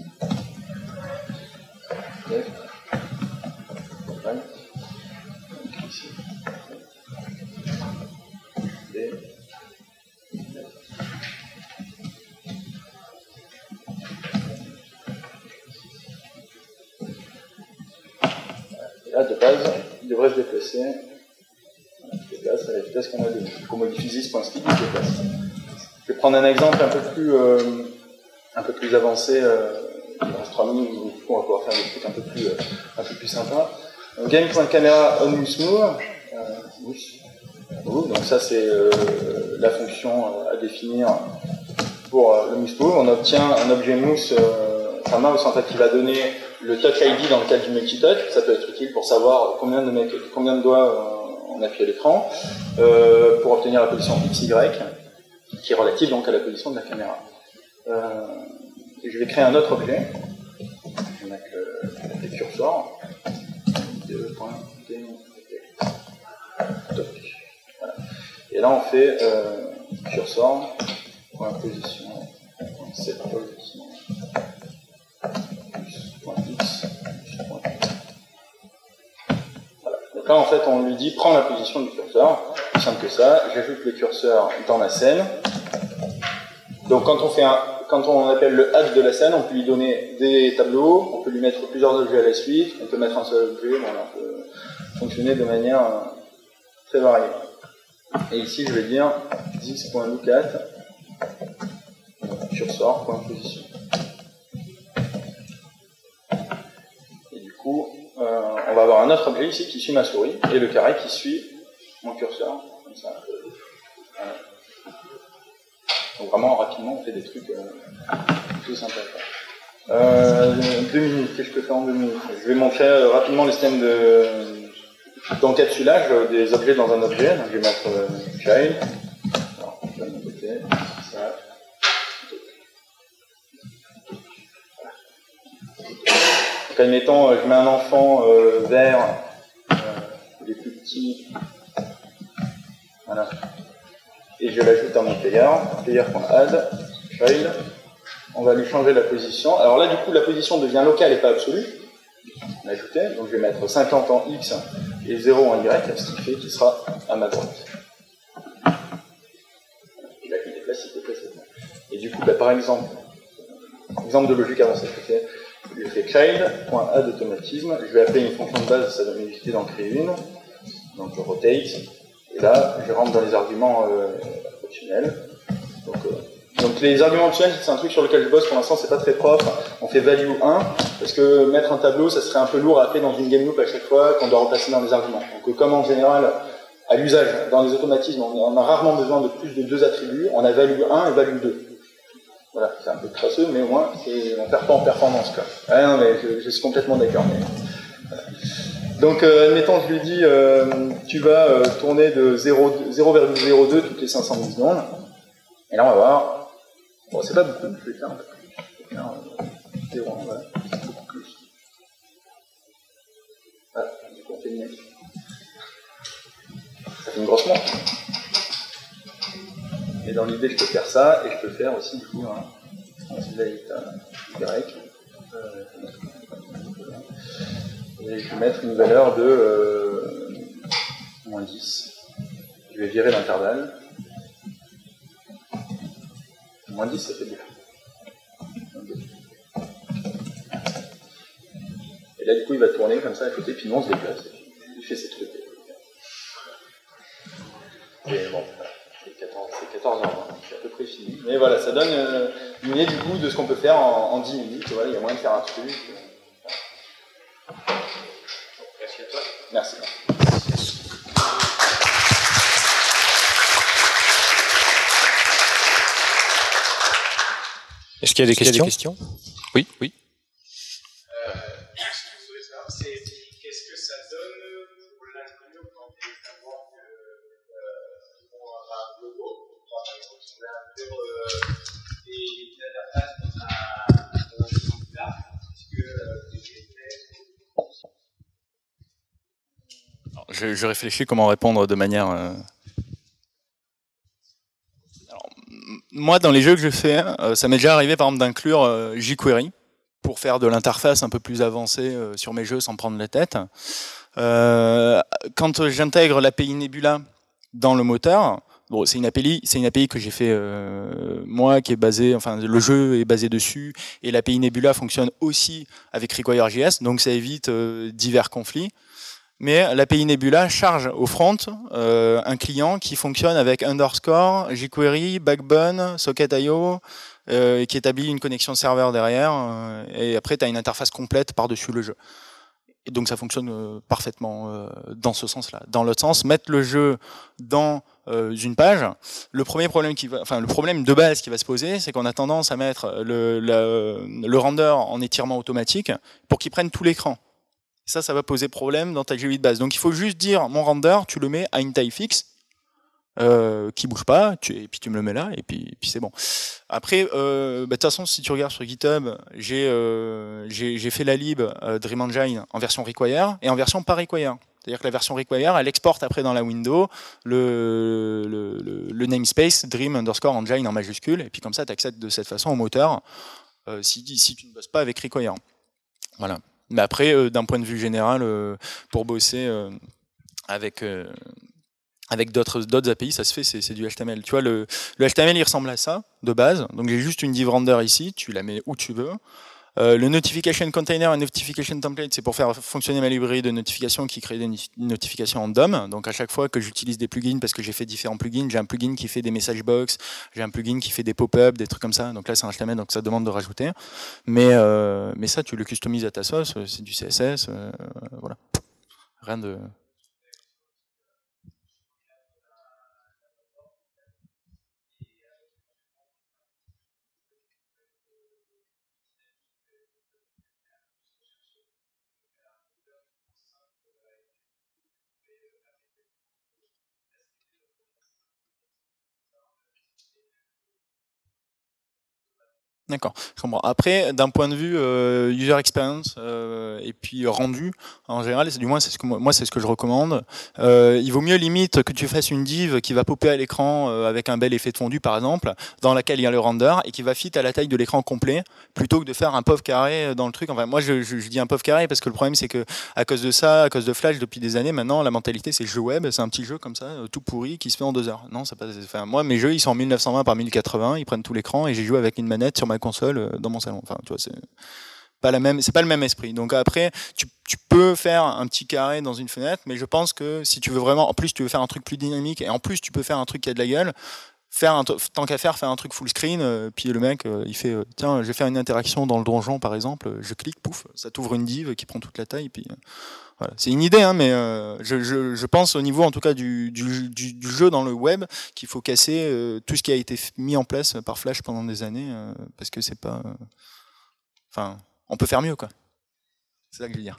Left. Right. Ici. D. Là, de base, il devrait se déplacer. Il se déplace à la vitesse qu'on a donnée. Qu'on modifie this.speed, il se déplace. Je vais prendre un exemple un peu plus, euh, un peu plus avancé. Euh, il reste trois minutes, donc du coup, on va pouvoir faire des trucs un peu plus, euh, un peu plus sympas. Game.camera on moveSmooth. Euh, move. Donc ça, c'est euh, la fonction à définir pour euh, le moveSmooth. On obtient un objet mousse, euh, un mouse en fait qui va donner le touch I D dans le cas du multitouch. Ça peut être utile pour savoir combien de, mecs, combien de doigts euh, on appuie à l'écran, euh, pour obtenir la position X Y, qui est relative donc à la position de la caméra. Euh, et je vais créer un autre objet. Je vais mettre le, le cursor. Voilà. Et là on fait euh, cursor, point position, set position. Voilà. Donc là en fait on lui dit prends la position du curseur, plus simple que ça, j'ajoute le curseur dans la scène. Donc quand on fait un, quand on appelle le add de la scène, on peut lui donner des tableaux, on peut lui mettre plusieurs objets à la suite, on peut mettre un seul objet, voilà, on peut fonctionner de manière euh, très variée. Et ici je vais dire this.lookat cursor.position. Et du coup, euh, on va avoir un autre objet ici qui suit ma souris et le carré qui suit mon curseur. Comme ça. Voilà. Donc vraiment rapidement on fait des trucs euh, tout sympas. Euh, deux minutes, qu'est-ce que je peux faire en deux minutes? Je vais montrer euh, rapidement le système de d'encapsulage des objets dans un objet. Donc je vais mettre euh, child. Alors, je vais de mon côté. Ça. Donc admettons, euh, je mets un enfant euh, vert, euh, il est plus petit. Voilà. Et je l'ajoute à mon player, player.add, child. On va lui changer la position. Alors là, du coup, la position devient locale et pas absolue. ajouter. Donc je vais mettre cinquante en X et zéro en Y, ce qui fait qu'il sera à ma droite. Là, il déplace, il déplace. Et du coup, bah, par exemple, exemple de logique avancée, je fais, je fais cradle.add d'automatisme, je vais appeler une fonction de base, ça va m'éviter d'en créer une, donc je rotate, et là, je rentre dans les arguments euh, optionnels. Donc, euh, donc les arguments optionnels, c'est un truc sur lequel je bosse pour l'instant, c'est pas très propre. On fait value un, parce que mettre un tableau, ça serait un peu lourd à appeler dans une game loop à chaque fois qu'on doit remplacer dans les arguments. Donc comme en général, à l'usage, dans les automatismes, on a rarement besoin de plus de deux attributs, on a value un et value deux. Voilà, c'est un peu crasseux, mais au moins, on perd pas en performance, quoi. Ah non, mais je, je suis complètement d'accord. Mais... Voilà. Donc, euh, admettons, je lui dis, euh, tu vas euh, tourner de zéro virgule zéro deux toutes les cinq cents millisecondes. Et là, on va voir. Bon, c'est pas beaucoup, je vais faire un peu plus. Je vais faire euh, zéro, voilà, c'est beaucoup plus. Voilà, du coup, on fait une neige. Ça fait une grosse montre. Et dans l'idée, je peux faire ça, et je peux faire aussi, du coup, un Y. Euh, et je vais mettre une valeur de euh, moins dix. Je vais virer l'intervalle. Moins dix, ça fait bien. Et là, du coup, il va tourner comme ça à côté, puis nous, on se déplace. Il fait ses trucs. Et bon, c'est quatorze heures vingt, c'est à peu près fini. Mais voilà, ça donne euh, une idée du coup de ce qu'on peut faire en, en dix minutes. Voilà, il y a moyen de faire un truc. Merci à toi. Merci. Est-ce qu'il y a des, questions, y a des questions Oui, oui. Euh, ce que je voulais savoir, c'est qu'est-ce que ça donne pour l'inclure quand on peut savoir que euh, on aura un logo, par exemple, si on veut inclure euh, des interfaces dans un exemple là, est-ce que euh, je, je réfléchis comment répondre de manière... Euh... Moi, dans les jeux que je fais, euh, ça m'est déjà arrivé par exemple d'inclure euh, jQuery pour faire de l'interface un peu plus avancée euh, sur mes jeux sans prendre la tête. Euh, quand j'intègre l'A P I Nebula dans le moteur, bon, c'est une A P I, c'est une A P I que j'ai fait euh, moi, qui est basée, enfin le jeu est basé dessus, et l'A P I Nebula fonctionne aussi avec Require.js, donc ça évite euh, divers conflits. Mais l'A P I Nebula charge au front euh, un client qui fonctionne avec underscore, jQuery, Backbone, Socket I O, euh, et qui établit une connexion serveur derrière. Euh, et après, tu as une interface complète par-dessus le jeu. Et donc ça fonctionne euh, parfaitement euh, dans ce sens-là. Dans l'autre sens, mettre le jeu dans euh, une page, le premier problème qui va, enfin le problème de base qui va se poser, c'est qu'on a tendance à mettre le, le, le render en étirement automatique pour qu'il prenne tout l'écran. Ça, ça va poser problème dans ta G U I de base. Donc il faut juste dire, mon render, tu le mets à une taille fixe, euh, qui bouge pas, tu, et puis tu me le mets là, et puis, et puis c'est bon. Après, euh, bah, de toute façon, si tu regardes sur GitHub, j'ai euh, j'ai fait la lib euh, Dream Engine en version Require et en version pas Require. C'est-à-dire que la version Require, elle exporte après dans la window le, le, le, le namespace Dream underscore Engine en majuscule, et puis comme ça, tu accèdes de cette façon au moteur euh, si, si tu ne bosses pas avec Require. Voilà. Mais après, euh, d'un point de vue général, euh, pour bosser euh, avec euh, avec d'autres d'autres A P I, ça se fait, c'est du H T M L. Tu vois, le, le H T M L, il ressemble à ça de base. Donc j'ai juste une div render ici, tu la mets où tu veux. Euh, le notification container et notification template, c'est pour faire fonctionner ma librairie de notification qui crée des notifications en D O M. Donc à chaque fois que j'utilise des plugins, parce que j'ai fait différents plugins, j'ai un plugin qui fait des message box, j'ai un plugin qui fait des pop-up, des trucs comme ça. Donc là c'est un H T M L, donc ça demande de rajouter. Mais euh, mais ça tu le customises à ta sauce, c'est du C S S, euh, voilà. Rien de... D'accord, je comprends. Après, d'un point de vue euh, user experience euh, et puis rendu, en général, c'est du moins c'est ce que moi, moi c'est ce que je recommande. Euh, il vaut mieux limite que tu fasses une div qui va popper à l'écran euh, avec un bel effet de fondu par exemple, dans laquelle il y a le render et qui va fit à la taille de l'écran complet, plutôt que de faire un pauvre carré dans le truc. Enfin, moi je, je, je dis un pauvre carré parce que le problème c'est que à cause de ça, à cause de Flash depuis des années maintenant, la mentalité c'est le jeu web, c'est un petit jeu comme ça, tout pourri qui se fait en deux heures. Non, ça passe. Enfin, moi mes jeux ils sont en mille neuf cent vingt par mille quatre-vingts, ils prennent tout l'écran et j'ai joué avec une manette sur ma console dans mon salon. Enfin, tu vois, c'est pas la même, c'est pas le même esprit. Donc après, tu, tu peux faire un petit carré dans une fenêtre, mais je pense que si tu veux vraiment, en plus tu veux faire un truc plus dynamique et en plus tu peux faire un truc qui a de la gueule, faire un, tant qu'à faire, faire un truc full screen. Euh, puis le mec, euh, il fait, euh, tiens, je vais faire une interaction dans le donjon par exemple. Je clique, pouf, ça t'ouvre une div qui prend toute la taille. Puis euh, voilà. C'est une idée, hein, mais euh, je, je, je pense au niveau en tout cas du, du, du, du jeu dans le web qu'il faut casser euh, tout ce qui a été mis en place par Flash pendant des années euh, parce que c'est pas, euh, enfin, on peut faire mieux quoi. C'est ça que je veux dire.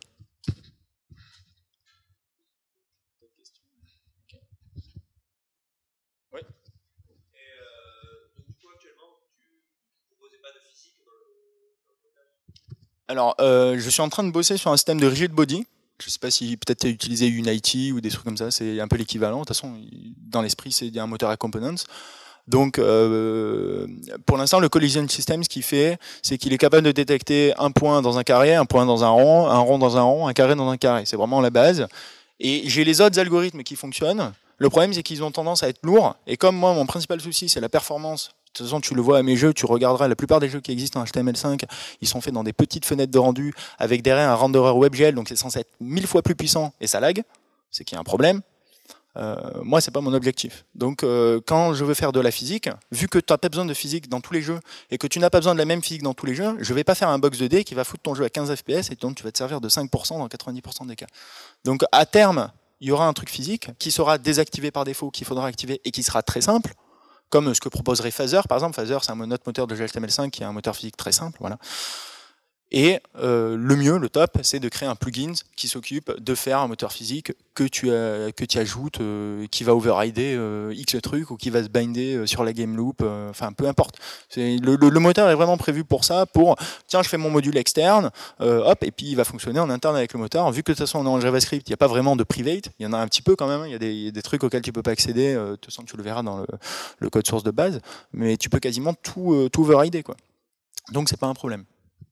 Oui. Et euh, donc du coup actuellement tu ne proposais pas de physique dans le... Alors, euh, je suis en train de bosser sur un système de rigid body. Je ne sais pas si peut-être tu as utilisé Unity ou des trucs comme ça, c'est un peu l'équivalent. De toute façon, dans l'esprit, c'est un moteur à components. Donc, euh, pour l'instant, le collision system, ce qu'il fait, c'est qu'il est capable de détecter un point dans un carré, un point dans un rond, un rond dans un rond, un carré dans un carré. C'est vraiment la base. Et j'ai les autres algorithmes qui fonctionnent. Le problème, c'est qu'ils ont tendance à être lourds. Et comme moi, mon principal souci, c'est la performance. De toute façon, tu le vois à mes jeux, tu regarderas la plupart des jeux qui existent en H T M L cinq, ils sont faits dans des petites fenêtres de rendu avec derrière un renderer WebGL, donc c'est censé être mille fois plus puissant et ça lag. C'est qu'il y a un problème. Euh, moi, c'est pas mon objectif. Donc, euh, quand je veux faire de la physique, vu que tu n'as pas besoin de physique dans tous les jeux et que tu n'as pas besoin de la même physique dans tous les jeux, je vais pas faire un box deux D qui va foutre ton jeu à quinze F P S et donc tu vas te servir de cinq pour cent dans quatre-vingt-dix pour cent des cas. Donc, à terme, il y aura un truc physique qui sera désactivé par défaut, qu'il faudra activer et qui sera très simple, comme ce que proposerait Phaser, par exemple. Phaser, c'est un autre moteur de H T M L cinq qui est un moteur physique très simple, voilà. Et euh, le mieux, le top, c'est de créer un plugin qui s'occupe de faire un moteur physique que tu, euh, que tu ajoutes, euh, qui va overrider euh, X truc ou qui va se binder euh, sur la game loop, euh, enfin peu importe. Le, le, le moteur est vraiment prévu pour ça, pour tiens je fais mon module externe, euh, hop, et puis il va fonctionner en interne avec le moteur. Vu que de toute façon on est en JavaScript, il n'y a pas vraiment de private, il y en a un petit peu quand même, il y a des, des trucs auxquels tu peux pas accéder, euh, de toute façon tu le verras dans le, le code source de base, mais tu peux quasiment tout, euh, tout overrider quoi. Donc c'est pas un problème.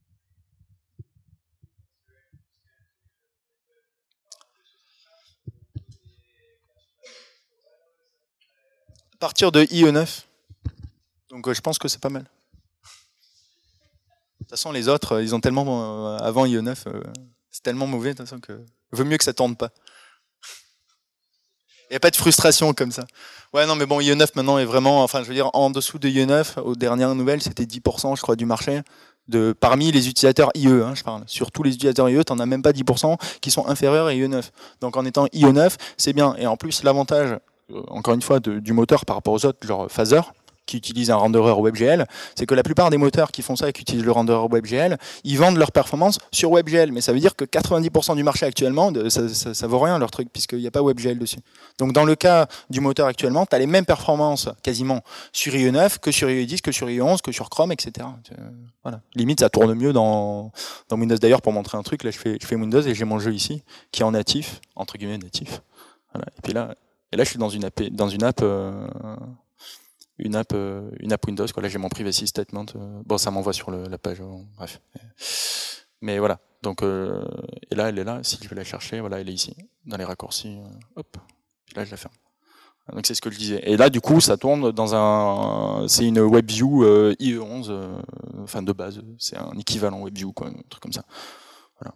À partir de I E neuf. Donc euh, je pense que c'est pas mal. De toute façon, les autres, euh, ils ont tellement, euh, avant I E neuf, euh, c'est tellement mauvais, de toute façon, que vaut mieux que ça tourne pas. Il n'y a pas de frustration comme ça. Ouais, non, mais bon, I E neuf maintenant est vraiment, enfin, je veux dire, en dessous de I E neuf, aux dernières nouvelles, c'était dix pour cent, je crois, du marché. De, parmi les utilisateurs I E, hein, je parle. Sur tous les utilisateurs I E, tu n'en as même pas dix pour cent qui sont inférieurs à I E neuf. Donc en étant I E neuf, c'est bien. Et en plus, l'avantage, encore une fois, de, du moteur par rapport aux autres, genre Phaser, qui utilisent un renderer WebGL, c'est que la plupart des moteurs qui font ça et qui utilisent le renderer WebGL, ils vendent leur performance sur WebGL. Mais ça veut dire que quatre-vingt-dix pour cent du marché actuellement, ça, ça, ça vaut rien leur truc, puisqu'il n'y a pas WebGL dessus. Donc dans le cas du moteur actuellement, tu as les mêmes performances quasiment sur I E neuf que sur I E dix, que sur I E onze, que sur Chrome, et cetera. Voilà. Limite, ça tourne mieux dans, dans Windows. D'ailleurs, pour montrer un truc, là je fais, je fais Windows et j'ai mon jeu ici, qui est en natif, entre guillemets natif. Voilà. Et puis là, et là je suis dans une app, dans une app euh, une app, euh, une app Windows. Quoi. Là, j'ai mon privacy statement. Euh, bon, ça m'envoie sur le, la page. Euh, bref. Mais voilà. Donc, euh, et là, elle est là. Si je vais la chercher, voilà, elle est ici, dans les raccourcis. Euh, hop. Puis là, je la ferme. Donc, c'est ce que je disais. Et là, du coup, ça tourne dans un. C'est une WebView euh, I E onze, euh, enfin de base. C'est un équivalent WebView, quoi, un truc comme ça. Voilà.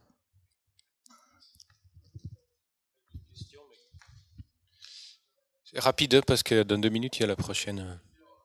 C'est rapide parce que dans deux minutes, il y a la prochaine.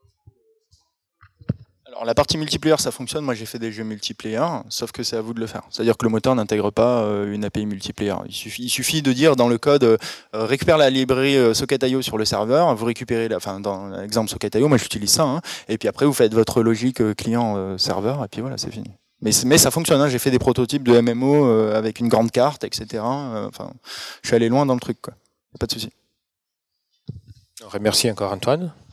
Alors la partie multiplayer, ça fonctionne. Moi, j'ai fait des jeux multiplayer, sauf que c'est à vous de le faire. C'est-à-dire que le moteur n'intègre pas euh, une A P I multiplayer. Il suffit, il suffit de dire dans le code, euh, récupère la librairie euh, Socket point I O sur le serveur, vous récupérez, la, enfin dans l'exemple Socket point I O, moi j'utilise ça, hein, et puis après vous faites votre logique euh, client-serveur, euh, et puis voilà, c'est fini. Mais, mais ça fonctionne. Hein, j'ai fait des prototypes de M M O euh, avec une grande carte, et cetera. Euh, enfin, je suis allé loin dans le truc, quoi. Pas de souci. On remercie encore Antoine.